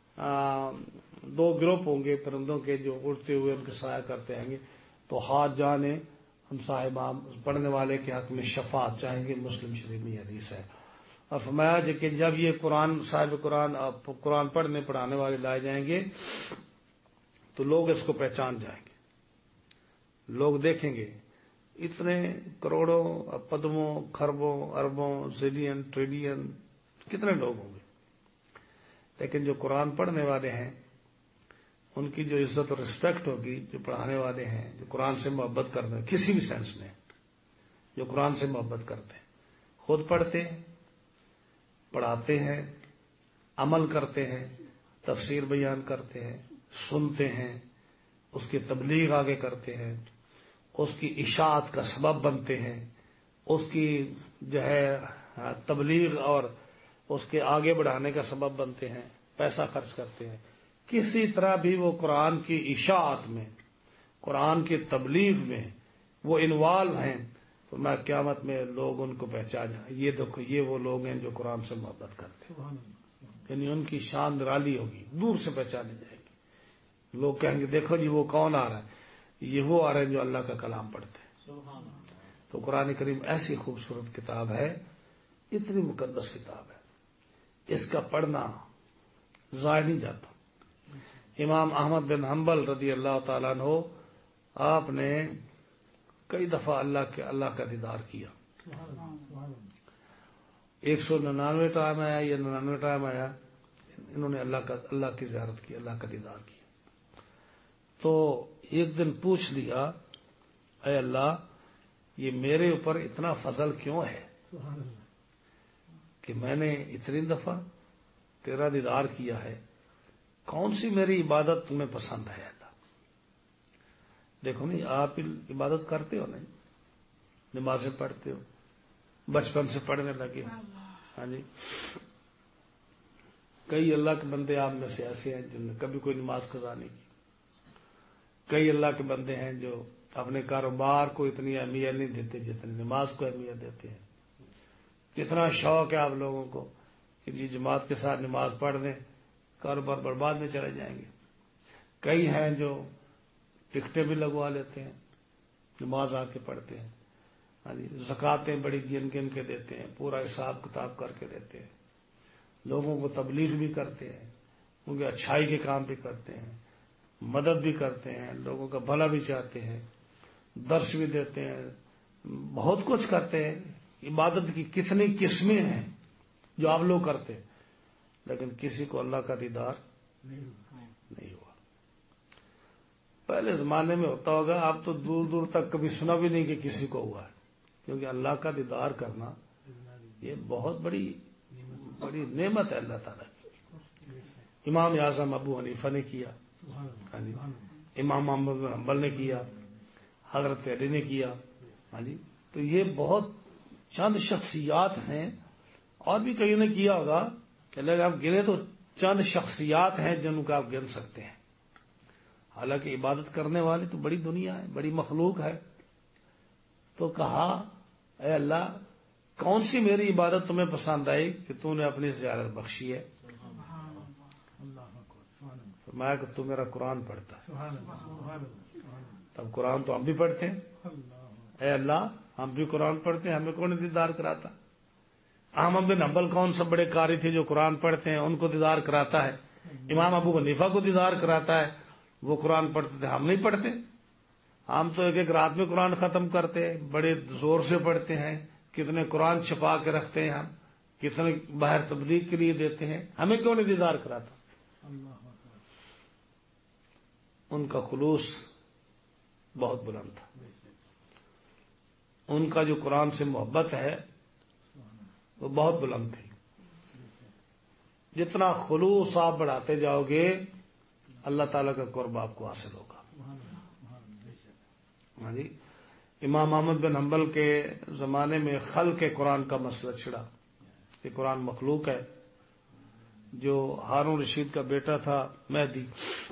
دو گروپ ہوں گے پرندوں کے جو اڑتے ہوئے ان کے سایہ کرتے ہیں گے. تو ہاتھ جانے ہم صاحبان پڑھنے والے کے حق میں شفاعت چاہیں گے. مسلم شریف میں حدیث ہے. اور فرمایا کہ جب یہ قرآن صاحب قرآن پڑھنے پڑھانے والے لائے جائیں گے تو لوگ اس کو پہچان جائیں گے، لوگ دیکھیں گے اتنے کروڑوں پدموں کھربوں اربوں زلین ٹریلین کتنے لوگ ہوں گے، لیکن جو قرآن پڑھنے والے ہیں ان کی جو عزت اور رسپیکٹ ہوگی، جو پڑھانے والے ہیں جو قرآن سے محبت کرتے ہیں، کسی بھی سینس میں جو قرآن سے محبت کرتے ہیں، خود پڑھتے ہیں، پڑھاتے ہیں، عمل کرتے ہیں، تفسیر بیان کرتے ہیں، سنتے ہیں، اس کی تبلیغ آگے کرتے ہیں، اس کی اشاعت کا سبب بنتے ہیں، اس کی جو ہے تبلیغ اور اس کے آگے بڑھانے کا سبب بنتے ہیں، پیسہ خرچ کرتے ہیں، کسی طرح بھی وہ قرآن کی اشاعت میں، قرآن کی تبلیغ میں وہ انوالو ہیں، تو میں قیامت میں لوگ ان کو پہچانا، یہ دیکھو یہ وہ لوگ ہیں جو قرآن سے محبت کرتے ہیں. یعنی ان کی شان نرالی ہوگی، دور سے پہچانی جائے گی. لوگ کہیں گے دیکھو جی وہ کون آ رہا ہے، یہ وہ آ رہے ہیں جو اللہ کا کلام پڑھتے ہیں. تو قرآن کریم ایسی خوبصورت کتاب ہے، اتنی مقدس کتاب ہے، اس کا پڑھنا ضائع نہیں جاتا. امام احمد بن حنبل رضی اللہ تعالیٰ عنہ، آپ نے کئی دفعہ اللہ کا دیدار کیا. 199 ٹائم آیا یا 99 ٹائم آیا، انہوں نے اللہ کی زیارت کی، اللہ کا دیدار کیا. تو ایک دن پوچھ لیا، اے اللہ یہ میرے اوپر اتنا فضل کیوں ہے کہ میں نے اتنی دفعہ تیرا دیدار کیا ہے، کون سی میری عبادت تمہیں پسند ہے اللہ؟ دیکھو نہیں، آپ عبادت کرتے ہو نہیں، نمازیں پڑھتے ہو، بچپن سے پڑھنے لگے، ہاں جی. کئی اللہ کے بندے آپ میں سے ایسے ہیں جن نے کبھی کوئی نماز قضا نہیں کی. کئی اللہ کے بندے ہیں جو اپنے کاروبار کو اتنی اہمیت نہیں دیتے جتنی نماز کو اہمیت دیتے ہیں. کتنا شوق ہے آپ لوگوں کو کہ جی جماعت کے ساتھ نماز پڑھ دیں، کاروبار برباد میں چلے جائیں گے. کئی ہیں جو ٹکٹیں بھی لگوا لیتے ہیں، نماز آ کے پڑھتے ہیں. ہاں جی، زکاتیں بڑی گن گن کے دیتے ہیں، پورا حساب کتاب کر کے دیتے ہیں. لوگوں کو تبلیغ بھی کرتے ہیں، ان کے اچھائی کے کام بھی کرتے ہیں، مدد بھی کرتے ہیں، لوگوں کا بھلا بھی چاہتے ہیں، درس بھی دیتے ہیں، بہت کچھ کرتے ہیں. عبادت کی کتنی قسمیں ہیں جو آپ لوگ کرتے ہیں، لیکن کسی کو اللہ کا دیدار نہیں ہوا. پہلے زمانے میں ہوتا ہوگا، آپ تو دور دور تک کبھی سنا بھی نہیں کہ کسی کو ہوا ہے، کیونکہ اللہ کا دیدار کرنا یہ بہت بڑی نعمت ہے اللہ تعالیٰ کی. امام اعظم ابو حنیفہ نے کیا، امام احمد بن حنبل نے کیا، حضرت علی نے کیا. ہاں جی، تو یہ بہت چند شخصیات ہیں، اور بھی کئی نے کیا ہوگا، اگر آپ گنے تو چند شخصیات ہیں جن کو آپ گن سکتے ہیں. حالانکہ عبادت کرنے والی تو بڑی دنیا ہے، بڑی مخلوق ہے. تو کہا اے اللہ، کون سی میری عبادت تمہیں پسند آئی کہ تم نے اپنی زیارت بخشی ہے؟ فرمایا کہ تو میرا قرآن پڑھتا. تب قرآن تو ہم بھی پڑھتے ہیں. اے اللہ، ہم بھی قرآن پڑھتے ہیں، ہمیں کون دیدار کراتا؟ احمد بن حنبل کون سب بڑے قاری تھے جو قرآن پڑھتے ہیں، ان کو دیدار کراتا ہے. امام ابو حنیفہ کو دیدار کراتا ہے، وہ قرآن پڑھتے تھے، ہم نہیں پڑھتے. ہم تو ایک ایک رات میں قرآن ختم کرتے ہیں، بڑے زور سے پڑھتے ہیں، کتنے قرآن چھپا کے رکھتے ہیں، ہم کتنے باہر تبلیغ کے لیے دیتے ہیں، ہمیں کیوں نہیں دیدار کراتا؟ ان کا خلوص بہت بلند تھا. ان کا جو قرآن سے محبت ہے وہ بہت بلند تھی. جتنا خلوص آپ بڑھاتے جاؤ گے اللہ تعالیٰ کا قرب آپ کو حاصل ہوگا. ہاں جی، امام احمد بن حنبل کے زمانے میں خلق قرآن کا مسئلہ چھڑا کہ قرآن مخلوق ہے. جو ہارون رشید کا بیٹا تھا مہدی،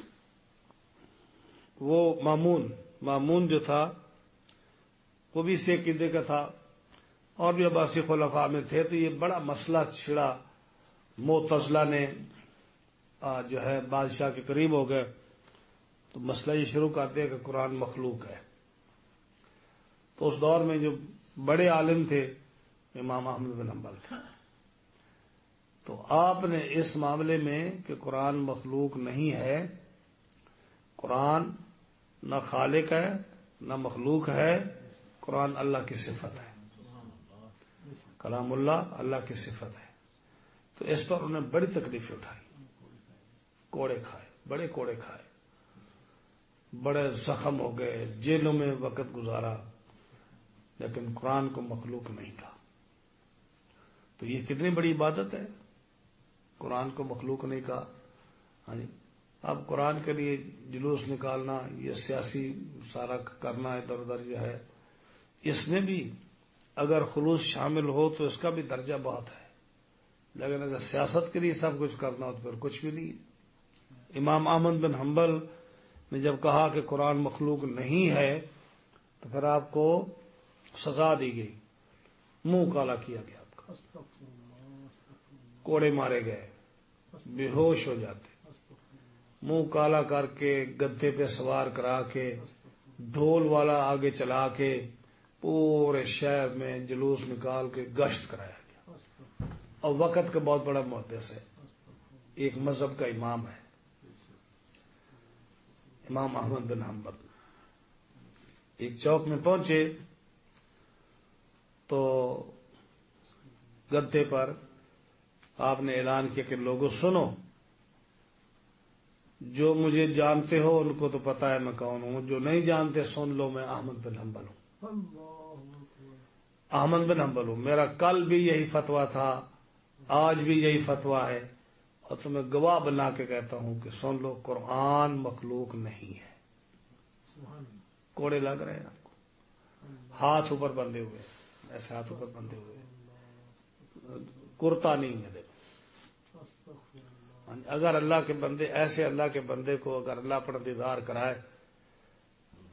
وہ مامون جو تھا وہ بھی اسی عقیدے کا تھا، اور بھی عباسی خلفاء میں تھے. تو یہ بڑا مسئلہ چھڑا. معتزلہ نے جو ہے بادشاہ کے قریب ہو گئے تو مسئلہ یہ شروع کر دیا کہ قرآن مخلوق ہے. تو اس دور میں جو بڑے عالم تھے امام احمد بن حنبل تھے. تو آپ نے اس معاملے میں کہ قرآن مخلوق نہیں ہے، قرآن نہ خالق ہے نہ مخلوق ہے، قرآن اللہ کی صفت ہے، کلام اللہ اللہ کی صفت ہے. تو اس پر انہوں نے بڑی تکلیفیں اٹھائی، کوڑے کھائے، بڑے کوڑے کھائے، بڑے زخم ہو گئے، جیلوں میں وقت گزارا، لیکن قرآن کو مخلوق نہیں کہا. تو یہ کتنی بڑی عبادت ہے، قرآن کو مخلوق نہیں کہا. ہاں جی، اب قرآن کے لیے جلوس نکالنا، یہ سیاسی سارا کرنا ادھر ادھر جو ہے، اس میں بھی اگر خلوص شامل ہو تو اس کا بھی درجہ بہت ہے، لیکن اگر سیاست کے لیے سب کچھ کرنا ہو تو پھر کچھ بھی نہیں. امام احمد بن حنبل نے جب کہا کہ قرآن مخلوق نہیں ہے تو پھر آپ کو سزا دی گئی، منہ کالا کیا گیا، آپ کا کوڑے مارے گئے، بے ہوش ہو جاتے، منہ کالا کر کے گدے پہ سوار کرا کے ڈھول والا آگے چلا کے پورے شہر میں جلوس نکال کے گشت کرایا گیا. اور وقت کا بہت بڑا محدث ہے، ایک مذہب کا امام ہے امام احمد بن حنبل. ایک چوک میں پہنچے تو گدے پر آپ نے اعلان کیا کہ لوگوں سنو، جو مجھے جانتے ہو ان کو تو پتا ہے میں کون ہوں، جو نہیں جانتے سن لو، میں احمد بن حنبل ہوں. احمد بن حنبل ہوں، میرا کل بھی یہی فتویٰ تھا، آج بھی یہی فتویٰ ہے، اور تمہیں گواہ بنا کے کہتا ہوں کہ سن لو، قرآن مخلوق نہیں ہے. کوڑے لگ رہے ہیں آپ کو، ہاتھ اوپر بندھے ہوئے، ایسے ہاتھ اوپر بندھے ہوئے، کرتا نہیں ہے. دیکھو، اگر اللہ کے بندے، ایسے اللہ کے بندے کو اگر اللہ پر دیدار کرائے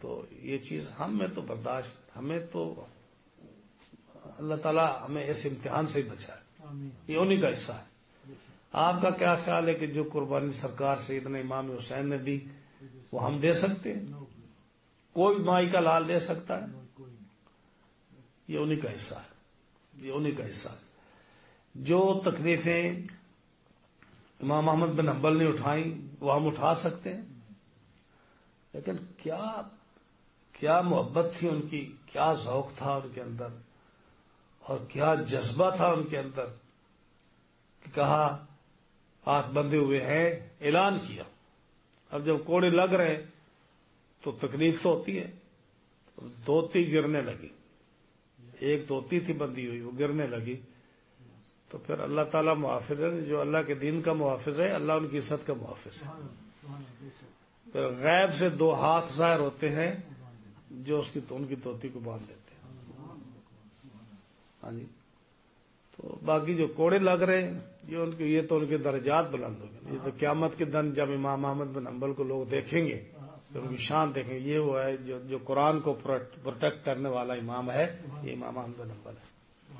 تو یہ چیز ہم میں تو برداشت، ہمیں تو اللہ تعالیٰ ہمیں اس امتحان سے ہی بچائے، یہ انہی کا حصہ ہے۔ آپ کا کیا خیال ہے کہ جو قربانی سرکار سیدنا امام حسین نے دی وہ ہم دے سکتے ہیں؟ کوئی مائی کا لال دے سکتا ہے؟ یہ انہی کا حصہ ہے، یہ انہی کا حصہ ہے۔ جو تکلیفیں امام احمد بن حنبل نے اٹھائیں وہ ہم اٹھا سکتے ہیں، لیکن کیا محبت تھی ان کی، کیا ذوق تھا ان کے اندر، اور کیا جذبہ تھا ان کے اندر کہ کہا ہاتھ بندھے ہوئے ہیں، اعلان کیا۔ اب جب کوڑے لگ رہے تو تکلیف تو ہوتی ہے، دوتی گرنے لگی، ایک دوتی تھی بندھی ہوئی وہ گرنے لگی، تو پھر اللہ تعالیٰ محافظ ہے، جو اللہ کے دین کا محافظ ہے اللہ ان کی عزت کا محافظ ہے۔ پھر غیب سے دو ہاتھ ظاہر ہوتے ہیں جو ان کی دوتی کو باندھ دیتے ہیں۔ ہاں جی، تو باقی جو کوڑے لگ رہے ہیں یہ تو ان کے درجات بلند ہو گئے۔ یہ تو قیامت کے دن جب امام احمد بن حنبل کو لوگ دیکھیں گے تو ان کی شان دیکھیں گے، یہ وہ ہے جو قرآن کو پروٹیکٹ کرنے والا امام ہے، یہ امام احمد بن حنبل ہے۔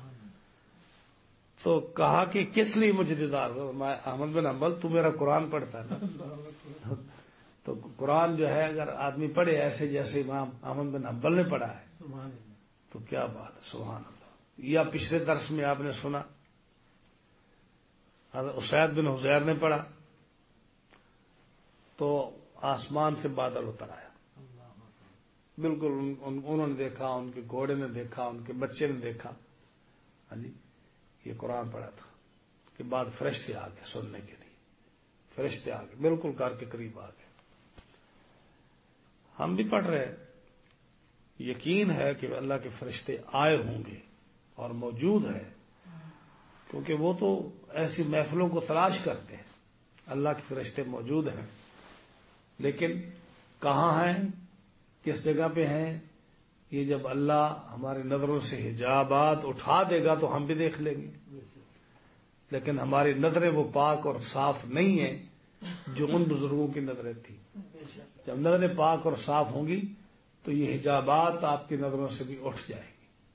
تو کہا کہ کس لیے مجھے دیدار ہو؟ میں احمد بن حنبل تو میرا قرآن پڑھتا ہے نا، تو قرآن جو ہے اگر آدمی پڑھے ایسے جیسے امام احمد بن حنبل نے پڑھا ہے تو کیا بات ہے، سبحان اللہ۔ یا پچھلے درس میں آپ نے سنا اسید بن حزیر نے پڑھا تو آسمان سے بادل اتر آیا، بالکل انہوں نے دیکھا، ان کے گھوڑے نے دیکھا، ان کے بچے نے دیکھا، ہاں جی، یہ قرآن پڑھا تھا۔ کے بعد فرشتے آ گئے سننے کے لیے، فرشتے آ گئے، بالکل گھر کے قریب آ گئے۔ ہم بھی پڑھ رہے ہیں، یقین ہے کہ اللہ کے فرشتے آئے ہوں گے اور موجود ہے، کیونکہ وہ تو ایسی محفلوں کو تلاش کرتے ہیں۔ اللہ کے فرشتے موجود ہیں، لیکن کہاں ہیں، کس جگہ پہ ہیں، یہ جب اللہ ہماری نظروں سے حجابات اٹھا دے گا تو ہم بھی دیکھ لیں گے، لیکن ہماری نظریں وہ پاک اور صاف نہیں ہیں جو ان بزرگوں کی نظریں تھیں۔ جب نظریں پاک اور صاف ہوں گی تو یہ حجابات آپ کی نظروں سے بھی اٹھ جائیں گی۔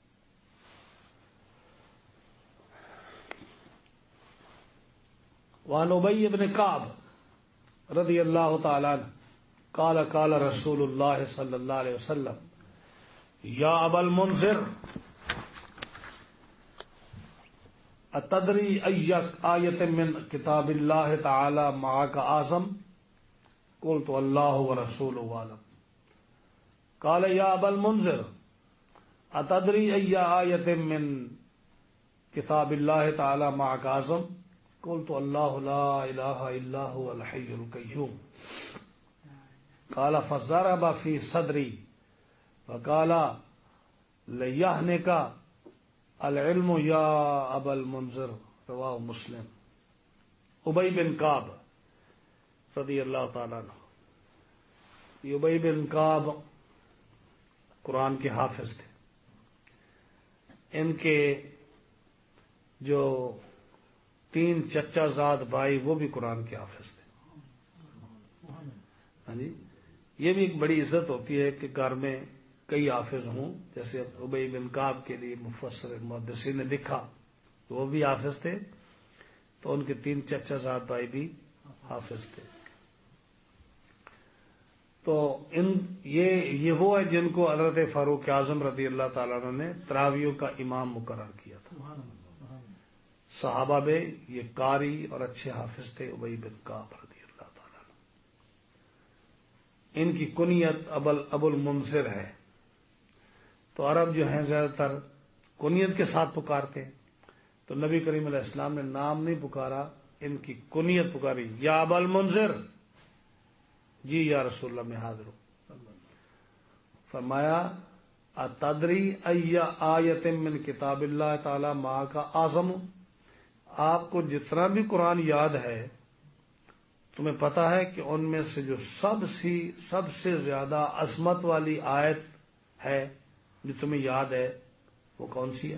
وعن ابی بن کعب رضی اللہ تعالی عنہ قال قال رسول اللہ صلی اللہ علیہ وسلم یا ابا المنذر اتدری ایت آیت من کتاب اللہ تعالی معک اعظم قلت اللہ ورسولہ اعلم قال یا ابا المنذر اتدری ای آیت من کتاب اللہ تعالی معک اعظم قلت اللہ لا الہ الا هو الحی القیوم قال فضرب فی صدری وقال لیہنک العلم یا ابا المنذر رواہ مسلم۔ ابی بن کعب رضی اللہ تعالیٰ عنہ، یہ ابی بن کعب قرآن کے حافظ تھے، ان کے جو 3 چچا زاد بھائی وہ بھی قرآن کے حافظ تھے۔ ہاں جی، یہ بھی ایک بڑی عزت ہوتی ہے کہ گھر میں کئی حافظ ہوں، جیسے ابی بن کعب کے لیے مفسر محدثین نے لکھا تو وہ بھی حافظ تھے، تو ان کے 3 چچا زاد بھائی بھی حافظ تھے۔ تو یہ وہ ہے جن کو حضرت فاروق اعظم رضی اللہ تعالیٰ عنہ نے تراویحوں کا امام مقرر کیا تھا۔ صحابہ میں یہ قاری اور اچھے حافظ تھے ابی بن کعب رضی اللہ تعالیٰ عنہ۔ ان کی کنیت ابو المنذر ہے، تو عرب جو ہیں زیادہ تر کنیت کے ساتھ پکارتے ہیں، تو نبی کریم علیہ السلام نے نام نہیں پکارا، ان کی کنیت پکاری، یا ابا المنذر، جی یا رسول اللہ میں حاضر ہوں۔ فرمایا اتدری ای آیت من کتاب اللہ تعالی معک اعظم، آپ کو جتنا بھی قرآن یاد ہے تمہیں پتا ہے کہ ان میں سے جو سب سے زیادہ عظمت والی آیت ہے جو تمہیں یاد ہے وہ کون سی ہے؟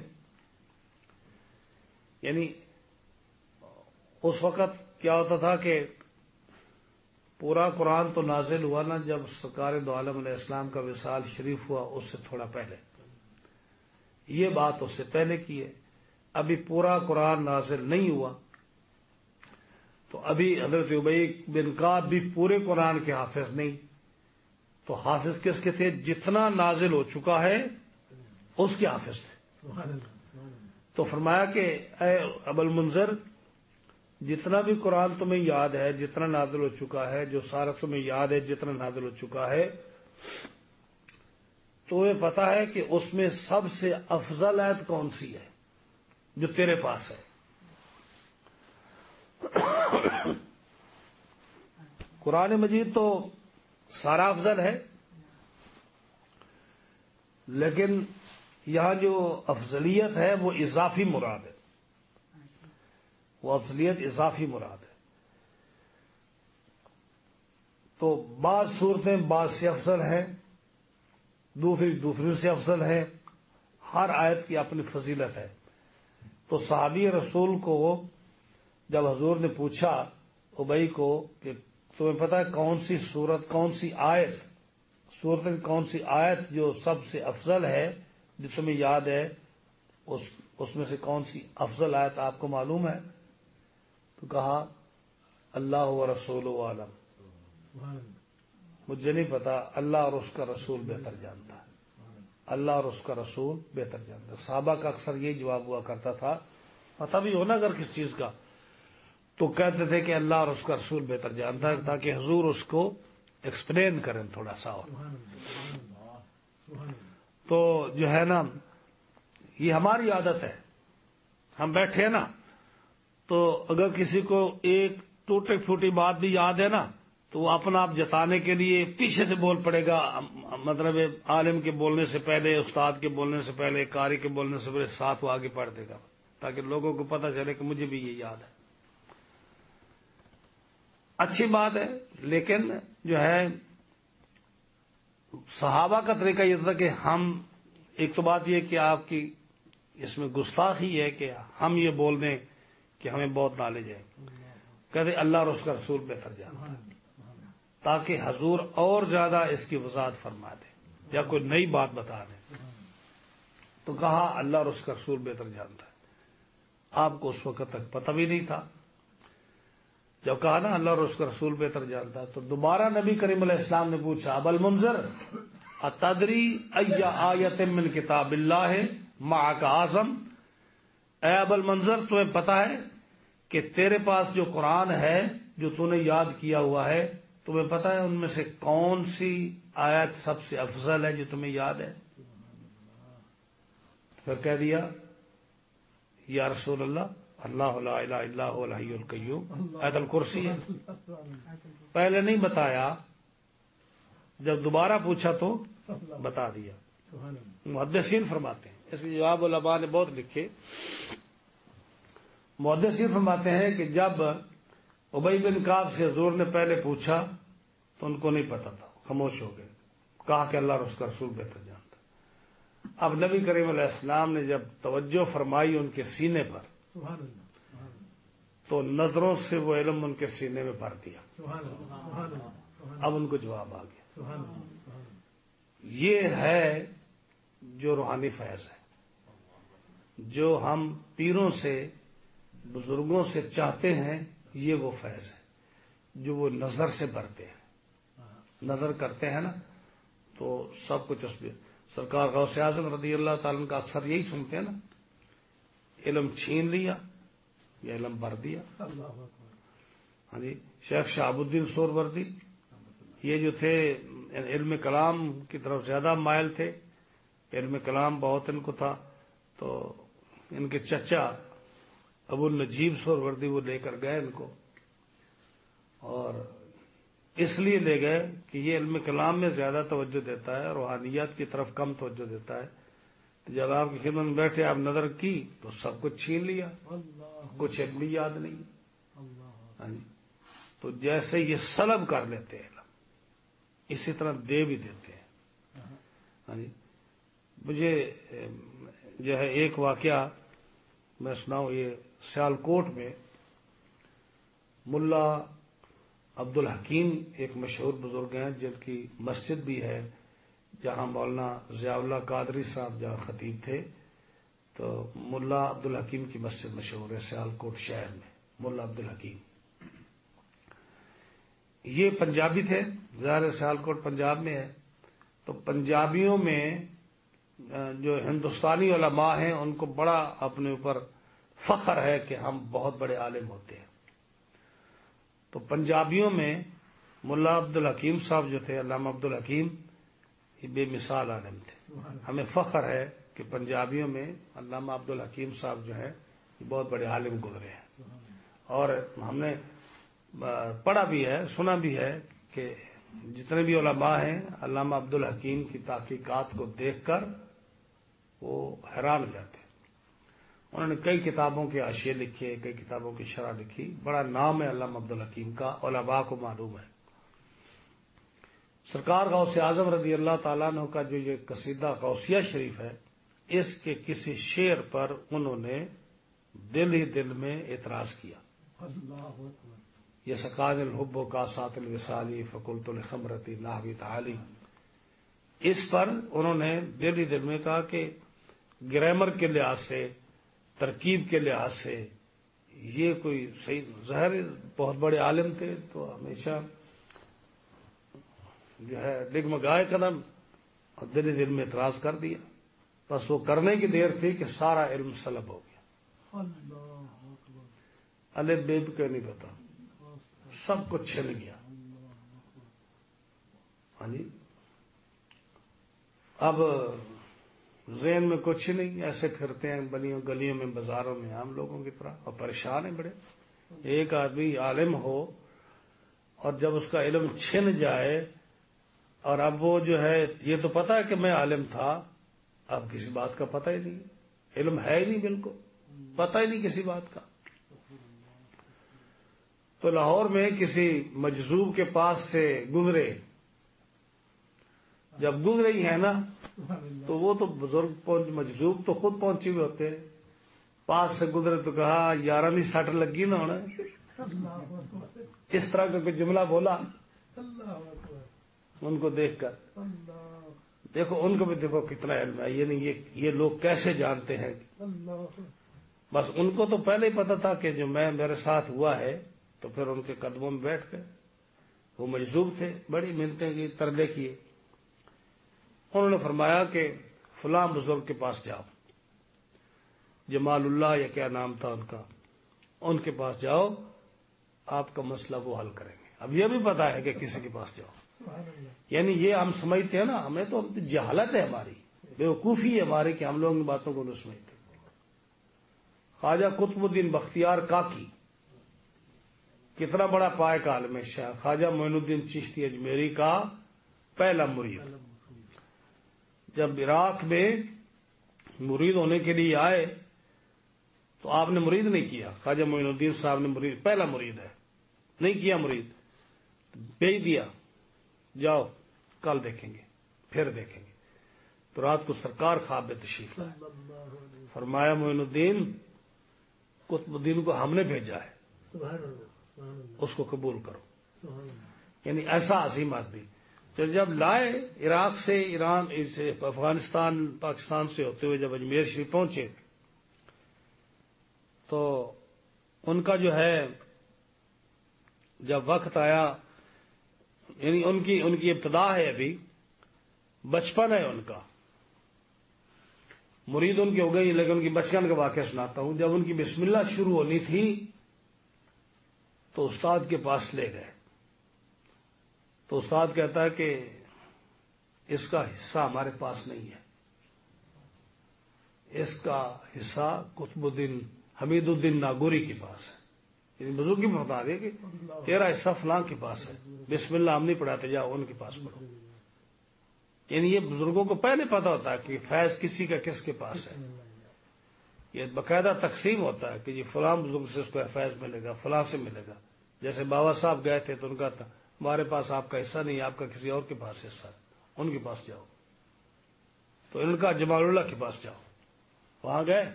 یعنی اس وقت کیا ہوتا تھا کہ پورا قرآن تو نازل ہوا نا جب سرکار دو عالم علیہ السلام کا وصال شریف ہوا، اس سے تھوڑا پہلے، یہ بات اس سے پہلے کی ہے. ابھی پورا قرآن نازل نہیں ہوا، تو ابھی حضرت ابی بن کعب بھی پورے قرآن کے حافظ نہیں. تو حافظ کس کے تھے؟ جتنا نازل ہو چکا ہے اس کے حافظ تھے. تو فرمایا کہ اے ابو المنذر، جتنا بھی قرآن تمہیں یاد ہے، جتنا نازل ہو چکا ہے، جو سارا تمہیں یاد ہے جتنا نازل ہو چکا ہے، تمہیں پتا ہے کہ اس میں سب سے افضل آیت کون سی ہے جو تیرے پاس ہے؟ قرآن مجید تو سارا افضل ہے، لیکن یہاں جو افضلیت ہے وہ اضافی مراد ہے، وہ افضلیت اضافی مراد ہے. تو بعض صورتیں بعض سے افضل ہیں، دوسری سے افضل ہے. ہر آیت کی اپنی فضیلت ہے. تو صحابی رسول کو جب حضور نے پوچھا ابی کو کہ تمہیں پتا ہے کون سی سورت، کون سی آیت، سورت میں کون سی آیت جو سب سے افضل ہے جو تمہیں یاد ہے، اس میں سے کون سی افضل آیت آپ کو معلوم ہے؟ تو کہا اللہ و رسول عالم، مجھے نہیں پتا، اللہ اور اس کا رسول بہتر جانتا ہے، اللہ اور اس کا رسول بہتر جانتا ہے. صحابہ کا اکثر یہ جواب ہوا کرتا تھا، پتہ بھی ہونا اگر کس چیز کا، تو کہتے تھے کہ اللہ اور اس کا رسول بہتر جانتا ہے، تاکہ حضور اس کو ایکسپلین کریں تھوڑا سا. تو جو ہے نا، یہ ہماری عادت ہے، ہم بیٹھے ہیں نا، تو اگر کسی کو ایک ٹوٹی پھوٹی بات بھی یاد ہے نا، تو وہ اپنا آپ جتانے کے لیے پیچھے سے بول پڑے گا. مطلب عالم کے بولنے سے پہلے، استاد کے بولنے سے پہلے، قاری کے بولنے سے پہلے ساتھ وہ آگے پڑھ دے گا، تاکہ لوگوں کو پتہ چلے کہ مجھے بھی یہ یاد ہے. اچھی بات ہے، لیکن جو ہے صحابہ کا طریقہ یہ تھا کہ ہم، ایک تو بات یہ کہ آپ کی اس میں گستاخی ہے کہ ہم یہ بول دیں کہ ہمیں بہت نالج ہے. کہتے اللہ اور اس کا رسول بہتر جانتا ہے، تاکہ حضور اور زیادہ اس کی وضاحت فرما دے یا کوئی نئی بات بتا دے. تو کہا اللہ اور اس کا رسول بہتر جانتا ہے. آپ کو اس وقت تک پتہ بھی نہیں تھا. جب کہا نا اللہ اور اس کا رسول بہتر جانتا ہے، تو دوبارہ نبی کریم علیہ السلام نے پوچھا ابو المنذر اتدری ای آیت من کتاب اللہ معک اعظم، اے ابو المنذر تمہیں پتا ہے کہ تیرے پاس جو قرآن ہے جو تو نے یاد کیا ہوا ہے، تمہیں پتا ہے ان میں سے کون سی آیت سب سے افضل ہے جو تمہیں یاد ہے؟ پھر کہہ دیا یا رسول اللہ، اللہ لا الہ الا هو الحی القیوم، آیت الکرسی ہے. پہلے نہیں بتایا، جب دوبارہ پوچھا تو بتا دیا. محدثین فرماتے ہیں، اس کے جواب علماء نے بہت لکھے. محدثین فرماتے ہیں کہ جب ابی بن کعب سے حضور نے پہلے پوچھا تو ان کو نہیں پتا تھا، خاموش ہو گئے. کہا کہ اللہ اور اس کا رسول بہتر جانتا. اب نبی کریم علیہ السلام نے جب توجہ فرمائی ان کے سینے پر، تو نظروں سے وہ علم ان کے سینے میں بھر دیا. اب ان کو جواب آ گیا. یہ ہے جو روحانی فیض ہے، جو ہم پیروں سے، بزرگوں سے چاہتے ہیں. یہ وہ فیض ہے جو وہ نظر سے بھرتے ہیں، نظر کرتے ہیں نا تو سب کچھ اس میں. سرکار غوث اعظم رضی اللہ تعالیٰ عنہ کا اکثر یہی سنتے ہیں نا، علم چھین لیا یا علم بھر دیا. ہاں جی. شیخ شہاب الدین سہروردی یہ جو تھے علم کلام کی طرف زیادہ مائل تھے، علم کلام بہت ان کو تھا. تو ان کے چچا ابو النجیب سہروردی وہ لے کر گئے ان کو، اور اس لیے لے گئے کہ یہ علم کلام میں زیادہ توجہ دیتا ہے، روحانیات کی طرف کم توجہ دیتا ہے. جب آپ کی خدمت میں بیٹھے آپ نظر کی تو سب کچھ چھین لیا، کچھ علم بھی یاد نہیں. ہاں جی. تو جیسے یہ سلب کر لیتے ہیں علم، اسی طرح دے بھی دیتے ہیں. ہاں جی. مجھے جو ہے ایک واقعہ میں سناؤں. یہ سیالکوٹ میں ملا عبد الحکیم ایک مشہور بزرگ ہیں جن کی مسجد بھی ہے، جہاں مولانا ضیاء اللہ قادری صاحب جہاں خطیب تھے، تو ملا عبد الحکیم کی مسجد مشہور ہے سیالکوٹ شہر میں، ملا عبد الحکیم۔ یہ پنجابی تھے، ظاہر سیالکوٹ پنجاب میں ہے، تو پنجابیوں میں جو ہندوستانی علماء ہیں ان کو بڑا اپنے اوپر فخر ہے کہ ہم بہت بڑے عالم ہوتے ہیں۔ تو پنجابیوں میں ملا عبد الحکیم صاحب جو تھے، علامہ عبد الحکیم، یہ بے مثال عالم تھے۔ ہمیں فخر ہے کہ پنجابیوں میں علامہ عبد الحکیم صاحب جو ہے یہ بہت بڑے عالم گزرے ہیں، اور ہم نے پڑھا بھی ہے، سنا بھی ہے کہ جتنے بھی علماء ہیں علامہ عبد الحکیم کی تحقیقات کو دیکھ کر وہ حیران ہو جاتے ہیں۔ انہوں نے کئی کتابوں کے حاشیے لکھے، کئی کتابوں کی شرح لکھی، بڑا نام ہے علامہ عبد الحکیم کا، علماء کو معلوم ہے۔ سرکار غوث اعظم رضی اللہ تعالیٰ عنہ کا جو یہ قصیدہ غوثیہ شریف ہے، اس کے کسی شعر پر انہوں نے دل ہی دل میں اعتراض کیا۔ یہ سقان الحب و کاسات الوصالی فقلت لخمرتی نحوی تعالی، اس پر انہوں نے دل ہی دل میں کہا کہ گرامر کے لحاظ سے، ترکیب کے لحاظ سے یہ کوئی صحیح، ظاہر بہت بڑے عالم تھے تو ہمیشہ جو ہے ڈگمگائے قدم، اور دل ہی دل میں اعتراض کر دیا۔ بس وہ کرنے کی دیر تھی کہ سارا علم سلب ہو گیا، الف بے کا نہیں پتا، سب کچھ چھن گیا۔ ہاں جی، اب ذہن میں کچھ نہیں، ایسے پھرتے ہیں گلیوں گلیوں میں، بازاروں میں، عام لوگوں کی طرح، اور پریشان ہیں بڑے۔ ایک آدمی عالم ہو اور جب اس کا علم چھن جائے، اور اب وہ جو ہے یہ تو پتا ہے کہ میں عالم تھا، اب کسی بات کا پتہ ہی نہیں، علم ہے ہی نہیں، بالکل پتہ ہی نہیں کسی بات کا۔ تو لاہور میں کسی مجذوب کے پاس سے گزرے، جب گزرے ہی ہے نا تو وہ تو بزرگ مجذوب تو خود پہنچے ہوئے ہوتے ہیں، پاس سے گزرے تو کہا یارانی سٹ لگی نا ہونا، اس طرح کا کوئی جملہ بولا ان کو دیکھ کر۔ دیکھو ان کو بھی دیکھو کتنا علم ہے، یہ لوگ کیسے جانتے ہیں۔ بس ان کو تو پہلے ہی پتا تھا کہ جو میرے ساتھ ہوا ہے، تو پھر ان کے قدموں میں بیٹھ گئے۔ وہ مجذوب تھے، بڑی منتیں کی، ترلے کیے۔ انہوں نے فرمایا کہ فلاں بزرگ کے پاس جاؤ، جمال اللہ یا کیا نام تھا ان کا، ان کے پاس جاؤ، آپ کا مسئلہ وہ حل کریں گے۔ اب یہ بھی پتا ہے کہ کسی کے پاس جاؤ، یعنی یہ ہم سمجھتے ہیں نا، ہمیں تو جہالت ہے ہماری، بیوقوفی ہے ہماری کہ ہم لوگ ان باتوں کو نہیں سمجھتے۔ خواجہ قطب الدین بختیار کاکی کتنا بڑا پائے کا عالم ہے، خواجہ معین الدین چشتی اجمیری کا پہلا مرید، جب عراق میں مرید ہونے کے لیے آئے تو آپ نے مرید نہیں کیا، خواجہ معین الدین صاحب نے مرید، پہلا مرید ہے، نہیں کیا مرید، بھیج دیا، جاؤ کل دیکھیں گے، پھر دیکھیں گے۔ تو رات کو سرکار خواب میں تشریف لائے، فرمایا معین الدین قطب الدین کو ہم نے بھیجا ہے، اس کو قبول کرو۔ یعنی ایسا عظیم آدمی جب لائے عراق سے، ایران سے، افغانستان پاکستان سے ہوتے ہوئے جب اجمیر شریف پہنچے تو ان کا جو ہے جب وقت آیا، یعنی ان کی ابتدا ہے، ابھی بچپن ہے ان کا، مرید ان کی ہو گئی، لیکن ان کی بچپن کا واقعہ سناتا ہوں۔ جب ان کی بسم اللہ شروع ہونی تھی تو استاد کے پاس لے گئے، تو استاد کہتا ہے کہ اس کا حصہ ہمارے پاس نہیں ہے، اس کا حصہ قطب الدین حمید الدین ناگوری کے پاس ہے۔ یعنی بزرگ میں بتا دے کہ تیرا حصہ فلاں کے پاس ہے، بسم اللہ ہم نہیں پڑھاتے، جاؤ ان کے پاس پڑھو۔ یعنی یہ بزرگوں کو پہلے پتا ہوتا ہے کہ فیض کسی کا کس کے پاس ہے، یہ باقاعدہ تقسیم ہوتا ہے کہ یہ فلاں بزرگ سے اس کو فیض ملے گا، فلاں سے ملے گا۔ جیسے بابا صاحب گئے تھے تو ان کا تھا ہمارے پاس آپ کا حصہ نہیں، آپ کا کسی اور کے پاس حصہ ہے، ان کے پاس جاؤ۔ تو ان کا جمال اللہ کے پاس جاؤ، وہاں گئے،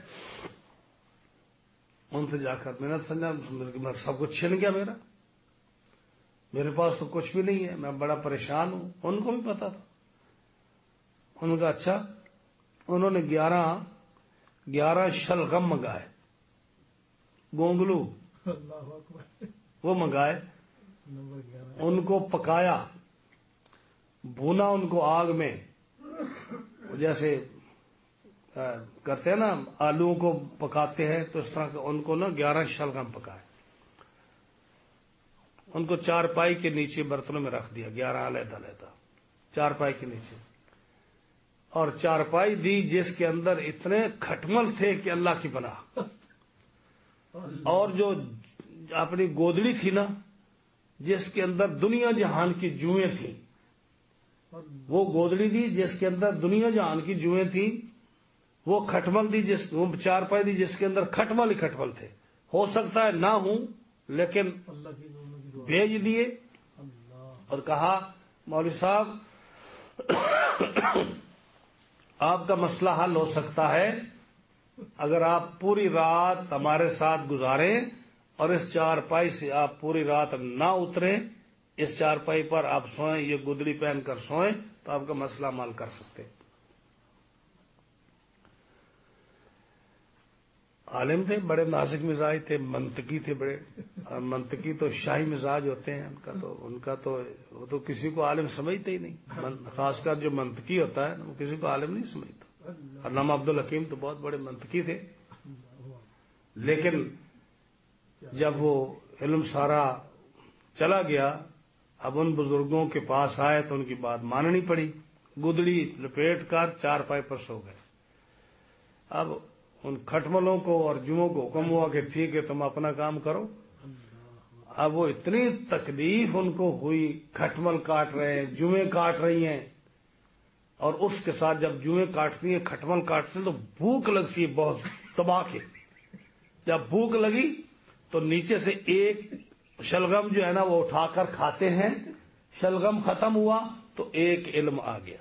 ان سے جا کر محنت سمجھا، سب کچھ چھن گیا میرا۔ میرے پاس تو کچھ بھی نہیں ہے، میں بڑا پریشان ہوں. ان کو بھی پتا تھا. ان کا اچھا، انہوں نے 11 شلغم منگائے، گونگلو وہ منگائے، ان کو پکایا، بھونا ان کو آگ میں، جیسے کرتے ہیں نا آلووں کو پکاتے ہیں، تو اس طرح ان کو نا 11 شلغم پکائے. ان کو چارپائی کے نیچے برتنوں میں رکھ دیا، 11 علیحدہ چارپائی کے نیچے. اور چارپائی دی جس کے اندر اتنے کھٹمل تھے کہ اللہ کی پناہ. اور جو اپنی گودڑی تھی نا، جس کے اندر دنیا جہان کی جوئیں تھیں، وہ گودڑی دی جس کے اندر دنیا جہان کی جوئیں تھیں، وہ کھٹمل دی وہ چارپائی دی جس کے اندر کھٹمل ہی کھٹمل تھے. ہو سکتا ہے نہ ہوں، لیکن بھیج دیے اور کہا مولوی صاحب آپ کا مسئلہ حل ہو سکتا ہے اگر آپ پوری رات ہمارے ساتھ گزاریں اور اس چارپائی سے آپ پوری رات نہ اتریں، اس چارپائی پر آپ سوئیں، یہ گدڑی پہن کر سوئیں، تو آپ کا مسئلہ حل کر سکتے. عالم تھے، بڑے نازک مزاج تھے، منطقی تھے بڑے. اور منطقی تو شاہی مزاج ہوتے ہیں ان کا تو وہ تو کسی کو عالم سمجھتے ہی نہیں. خاص کر جو منطقی ہوتا ہے وہ کسی کو عالم نہیں سمجھتا. علامہ عبدالحکیم تو بہت بڑے منطقی تھے، لیکن جب وہ علم سارا چلا گیا، اب ان بزرگوں کے پاس آئے تو ان کی بات ماننی پڑی. گدڑی لپیٹ کر چارپائی پر سو گئے. اب ان کھٹملوں کو اور جوؤں کو حکم ہوا کہ ٹھیک ہے تم اپنا کام کرو. اب وہ اتنی تکلیف ان کو ہوئی، کھٹمل کاٹ رہے ہیں، جوئیں کاٹ رہی ہیں، اور اس کے ساتھ جب جوئیں کاٹتی ہیں، کھٹمل کاٹتے ہیں تو بھوک لگتی ہے بہت تباہ کے. جب بھوک لگی تو نیچے سے ایک شلغم جو ہے نا وہ اٹھا کر کھاتے ہیں. شلغم ختم ہوا تو ایک علم آ گیا.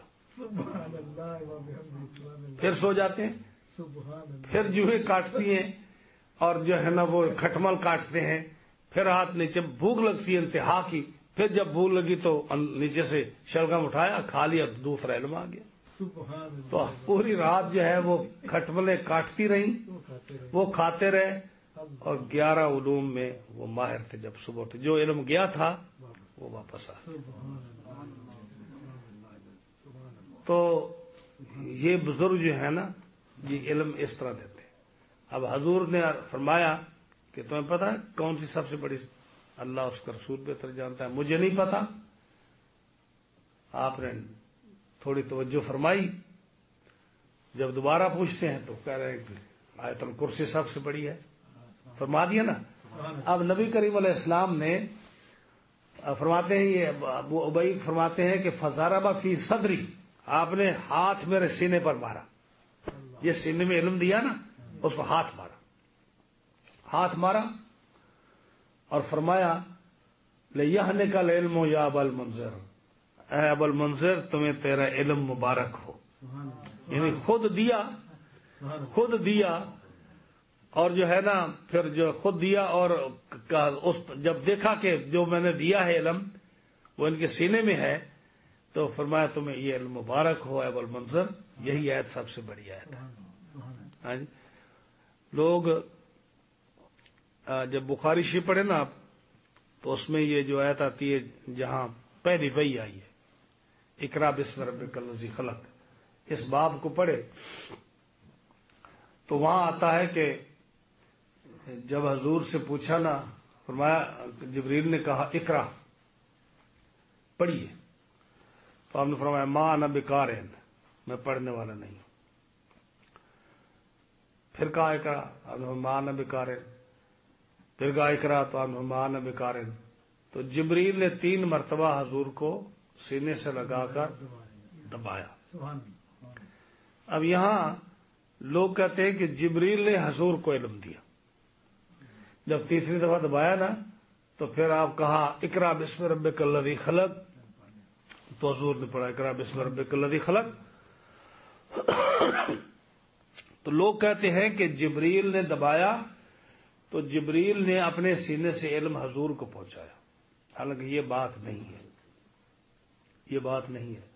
پھر سو جاتے ہیں، پھر جوئیں کاٹتی ہیں اور جو ہے نا وہ کھٹمل کاٹتے ہیں، پھر ہاتھ نیچے بھوک لگتی ہے انتہا کی. پھر جب بھوک لگی تو نیچے سے شلغم اٹھایا، کھا لیا، دوسرا علم آ گیا. تو پوری رات جو ہے وہ کھٹملیں کاٹتی رہیں، وہ کھاتے رہے، اور 11 علوم میں وہ ماہر تھے. جب صبح اٹھے جو علم گیا تھا وہ واپس آ گیا. تو یہ بزرگ جو ہے نا یہ علم اس طرح دیتے. اب حضور نے فرمایا کہ تمہیں پتا ہے کون سی سب سے بڑی؟ اللہ اس کا رسول بہتر جانتا ہے، مجھے نہیں پتا. آپ نے تھوڑی توجہ فرمائی. جب دوبارہ پوچھتے ہیں تو کہہ رہے ہیں کہ آیت الکرسی سب سے بڑی ہے. فرما دیا نا. اب نبی کریم علیہ السلام نے فرماتے ہیں، یہ ابو ابئی فرماتے ہیں کہ فضاربہ فی صدری، آپ نے ہاتھ میرے سینے پر مارا. یہ سینے میں علم دیا نا، اس کو ہاتھ مارا اور فرمایا لِيَحْنِكَ الْعِلْمُ يَا أَبَا الْمُنذِرِ، اے ابو المنذر تمہیں تیرا علم مبارک ہو. یعنی خود دیا اور جو ہے نا پھر جو خود دیا، اور جب دیکھا کہ جو میں نے دیا ہے علم وہ ان کے سینے میں ہے، تو فرمایا تمہیں یہ علم مبارک ہو ابو المنذر. یہی آیت سب سے بڑی آیت ہے. لوگ جب بخاری شریف پڑھے نا تو اس میں یہ جو آیت آتی ہے جہاں پہلی وحی آئی ہے، اقرا بسم ربک الذی خلق، اس باب کو پڑھے تو وہاں آتا ہے کہ جب حضور سے پوچھا نا، فرمایا جبریل نے کہا اقرا پڑھیے، تو آپ نے فرمایا ما انا بقارئ، میں پڑھنے والا نہیں ہوں. پھر کہا اقرا، آپ نے ما انا بقارئ. پھر کہا اقرا، تو آپ نے ما انا بقارئ. تو جبریل نے 3 مرتبہ حضور کو سینے سے لگا کر دبایا. اب یہاں لوگ کہتے ہیں کہ جبریل نے حضور کو علم دیا. جب تیسری دفعہ دبایا نا تو پھر آپ کہا اقرا بسم ربک الذی خلق، تو حضور نے پڑھا اقرا بسم ربک الذی خلق. تو لوگ کہتے ہیں کہ جبریل نے دبایا تو جبریل نے اپنے سینے سے علم حضور کو پہنچایا. حالانکہ یہ بات نہیں ہے، یہ بات نہیں ہے۔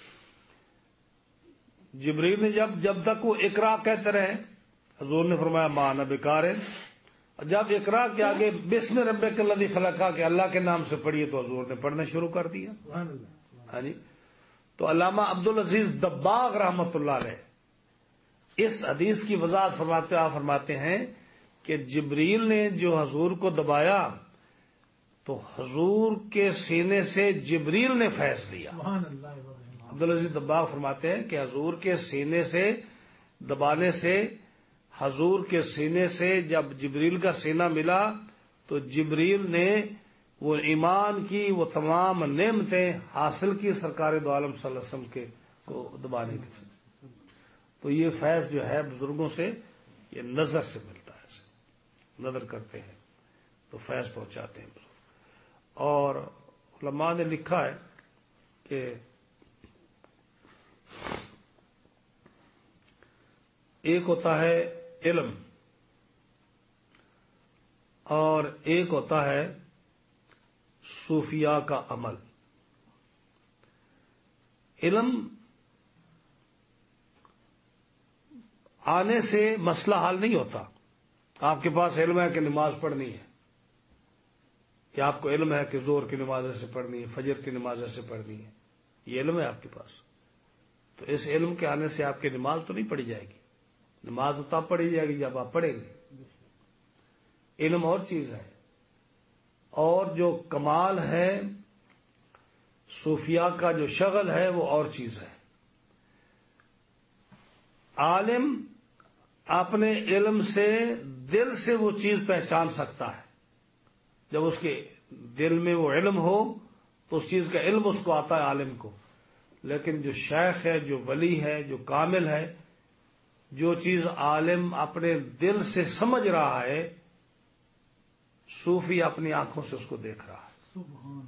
جبریل نے جب تک وہ اقرا کہتے رہے، حضور نے فرمایا ما انا بقارئ، جب اقرا کے آگے بسم ربک الذی خلق کہ اللہ کے نام سے پڑھیے تو حضور نے پڑھنا شروع کر دیا۔ ہاں جی، تو علامہ عبدالعزیز دباغ رحمۃ اللہ علیہ اس حدیث کی وضاحت فرماتے آپ فرماتے ہیں کہ جبریل نے جو حضور کو دبایا تو حضور کے سینے سے جبریل نے فیض لیا۔ عبدالعزیز دباغ فرماتے ہیں کہ حضور کے سینے سے دبانے سے، حضور کے سینے سے جب جبریل کا سینہ ملا تو جبریل نے وہ ایمان کی وہ تمام نعمتیں حاصل کی سرکار دو عالم صلی اللہ علیہ وسلم کے کو دبانے کے۔ تو یہ فیض جو ہے بزرگوں سے یہ نظر سے ملتا ہے، نظر کرتے ہیں تو فیض پہنچاتے ہیں بزرگ۔ اور علماء نے لکھا ہے کہ ایک ہوتا ہے علم اور ایک ہوتا ہے صوفیاء کا عمل۔ علم آنے سے مسئلہ حل نہیں ہوتا۔ آپ کے پاس علم ہے کہ نماز پڑھنی ہے، یا آپ کو علم ہے کہ زور کی نماز ایسے پڑھنی ہے، فجر کی نماز ایسے پڑھنی ہے، یہ علم ہے آپ کے پاس، تو اس علم کے آنے سے آپ کی نماز تو نہیں پڑھی جائے گی۔ نماز تو تب پڑھی جائے گی جب آپ پڑھیں گے۔ علم اور چیز ہے، اور جو کمال ہے صوفیاء کا جو شغل ہے وہ اور چیز ہے۔ عالم اپنے علم سے دل سے وہ چیز پہچان سکتا ہے، جب اس کے دل میں وہ علم ہو تو اس چیز کا علم اس کو آتا ہے عالم کو۔ لیکن جو شیخ ہے، جو ولی ہے، جو کامل ہے، جو چیز عالم اپنے دل سے سمجھ رہا ہے، صوفی اپنی آنکھوں سے اس کو دیکھ رہا ہے،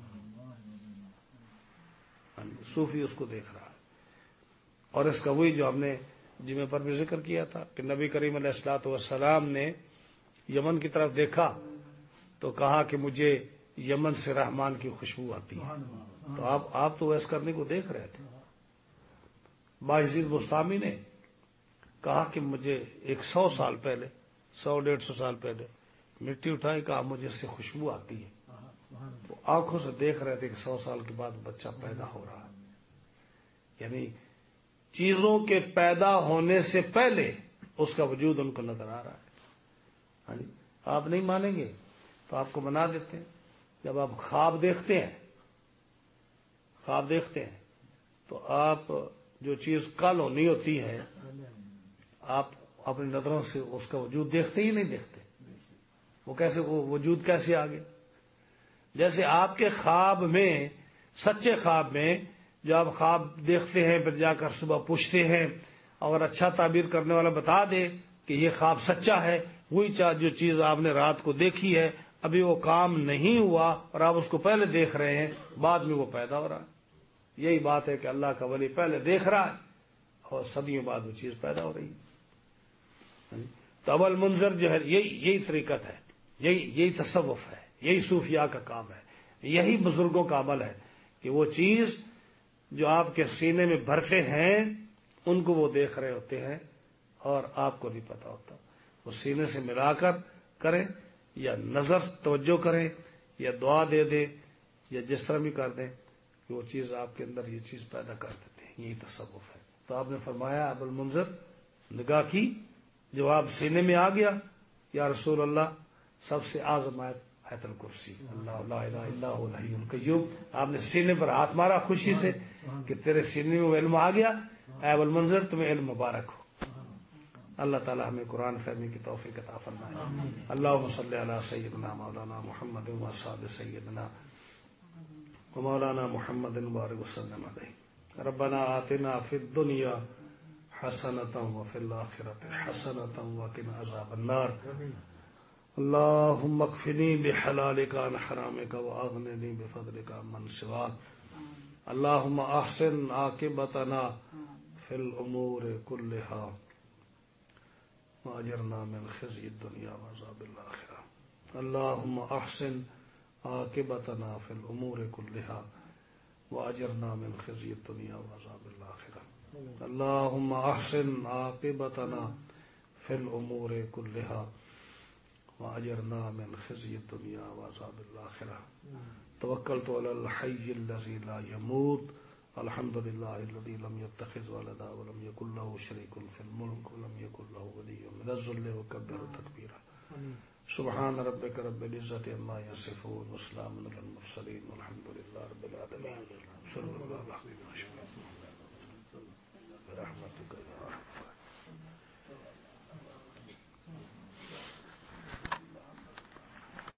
صوفی اس کو دیکھ رہا ہے۔ اور اس کا وہی جو ہم نے جمعے پر بھی ذکر کیا تھا کہ نبی کریم علیہ الصلوۃ والسلام نے یمن کی طرف دیکھا تو کہا کہ مجھے یمن سے رحمان کی خوشبو آتی ہے۔ تو آپ تو ویس کرنے کو دیکھ رہے تھے۔ باعزید بستامی نے کہا کہ مجھے 100 سال پہلے، 100-150 سال پہلے مٹی اٹھائی، کہا مجھے اس سے خوشبو آتی ہے۔ تو آنکھوں سے دیکھ رہے تھے کہ 100 سال کے بعد بچہ پیدا ہو رہا ہے، یعنی چیزوں کے پیدا ہونے سے پہلے اس کا وجود ان کو نظر آ رہا ہے۔ ہاں جی، آپ نہیں مانیں گے تو آپ کو بنا دیتے ہیں۔ جب آپ خواب دیکھتے ہیں تو آپ جو چیز کل ہونی ہوتی ہے آپ اپنی نظروں سے اس کا وجود دیکھتے ہی نہیں دیکھتے، وہ وجود کیسے آ گیا؟ جیسے آپ کے خواب میں، سچے خواب میں جو آپ خواب دیکھتے ہیں پھر جا کر صبح پوچھتے ہیں، اگر اچھا تعبیر کرنے والا بتا دے کہ یہ خواب سچا ہے، وہی جو چیز آپ نے رات کو دیکھی ہے ابھی وہ کام نہیں ہوا اور آپ اس کو پہلے دیکھ رہے ہیں، بعد میں وہ پیدا ہو رہا ہے۔ یہی بات ہے کہ اللہ کا ولی پہلے دیکھ رہا ہے اور صدیوں بعد وہ چیز پیدا ہو رہی ہے۔ تو ابو المنذر جو ہے یہی طریقت ہے، یہی تصوف ہے، یہی صوفیاء کا کام ہے، یہی بزرگوں کا عمل ہے کہ وہ چیز جو آپ کے سینے میں بھرتے ہیں ان کو وہ دیکھ رہے ہوتے ہیں اور آپ کو نہیں پتا ہوتا۔ وہ سینے سے ملا کر کریں یا نظر توجہ کریں یا دعا دے دیں یا جس طرح بھی کر دیں کہ وہ چیز آپ کے اندر یہ چیز پیدا کر دیتے ہیں، یہی تصوف ہے۔ تو آپ نے فرمایا ابو المنذر نگاہ کی، جواب سینے میں آ گیا، یا رسول اللہ سب سے اعظم آیت الکرسی، اللہ لا الہ الا هو الحی القیوم۔ آپ نے سینے پر ہاتھ مارا خوشی سے کہ تیرے سینے میں وہ علم آ گیا، اے ابو المنذر تمہیں علم مبارک ہو۔ اللہ تعالی ہمیں قرآن فہمی کی توفیق عطا فرمائے۔ اللہم صلی علی سیدنا مولانا محمد و اصحاب سیدنا و مولانا محمد وبارک وسلم علیہ۔ ربنا آتنا فی الدنیا حسنۃ وفی الآخرۃ حسنۃ وقنا عذاب النار۔ اللهم اكفني بحلالك عن حرامك واغنني بفضلك عمن سواك۔ اللهم احسن عاقبتنا في الامور كلها واجرنا من خزي الدنيا وعذاب الاخره۔ اللهم احسن عاقبتنا في الأمور كلها وأجرنا من خزي الدنيا وعذاب الآخرة. اللهم أحسن عاقبتنا في الأمور كلها وأجرنا من خزي الدنيا وعذاب الآخرة. توكلت على الحي الذي لا يموت. الحمد لله الذي لم يتخذ ولدا ولم يكن له شريك في الملك ولم يكن له ولي من الذل وكبره تكبيرا. سبحان ربك رب العزة عما يصفون وسلام على المرسلين والحمد لله رب العالمين. صلى الله عليه وسلم برحمتك.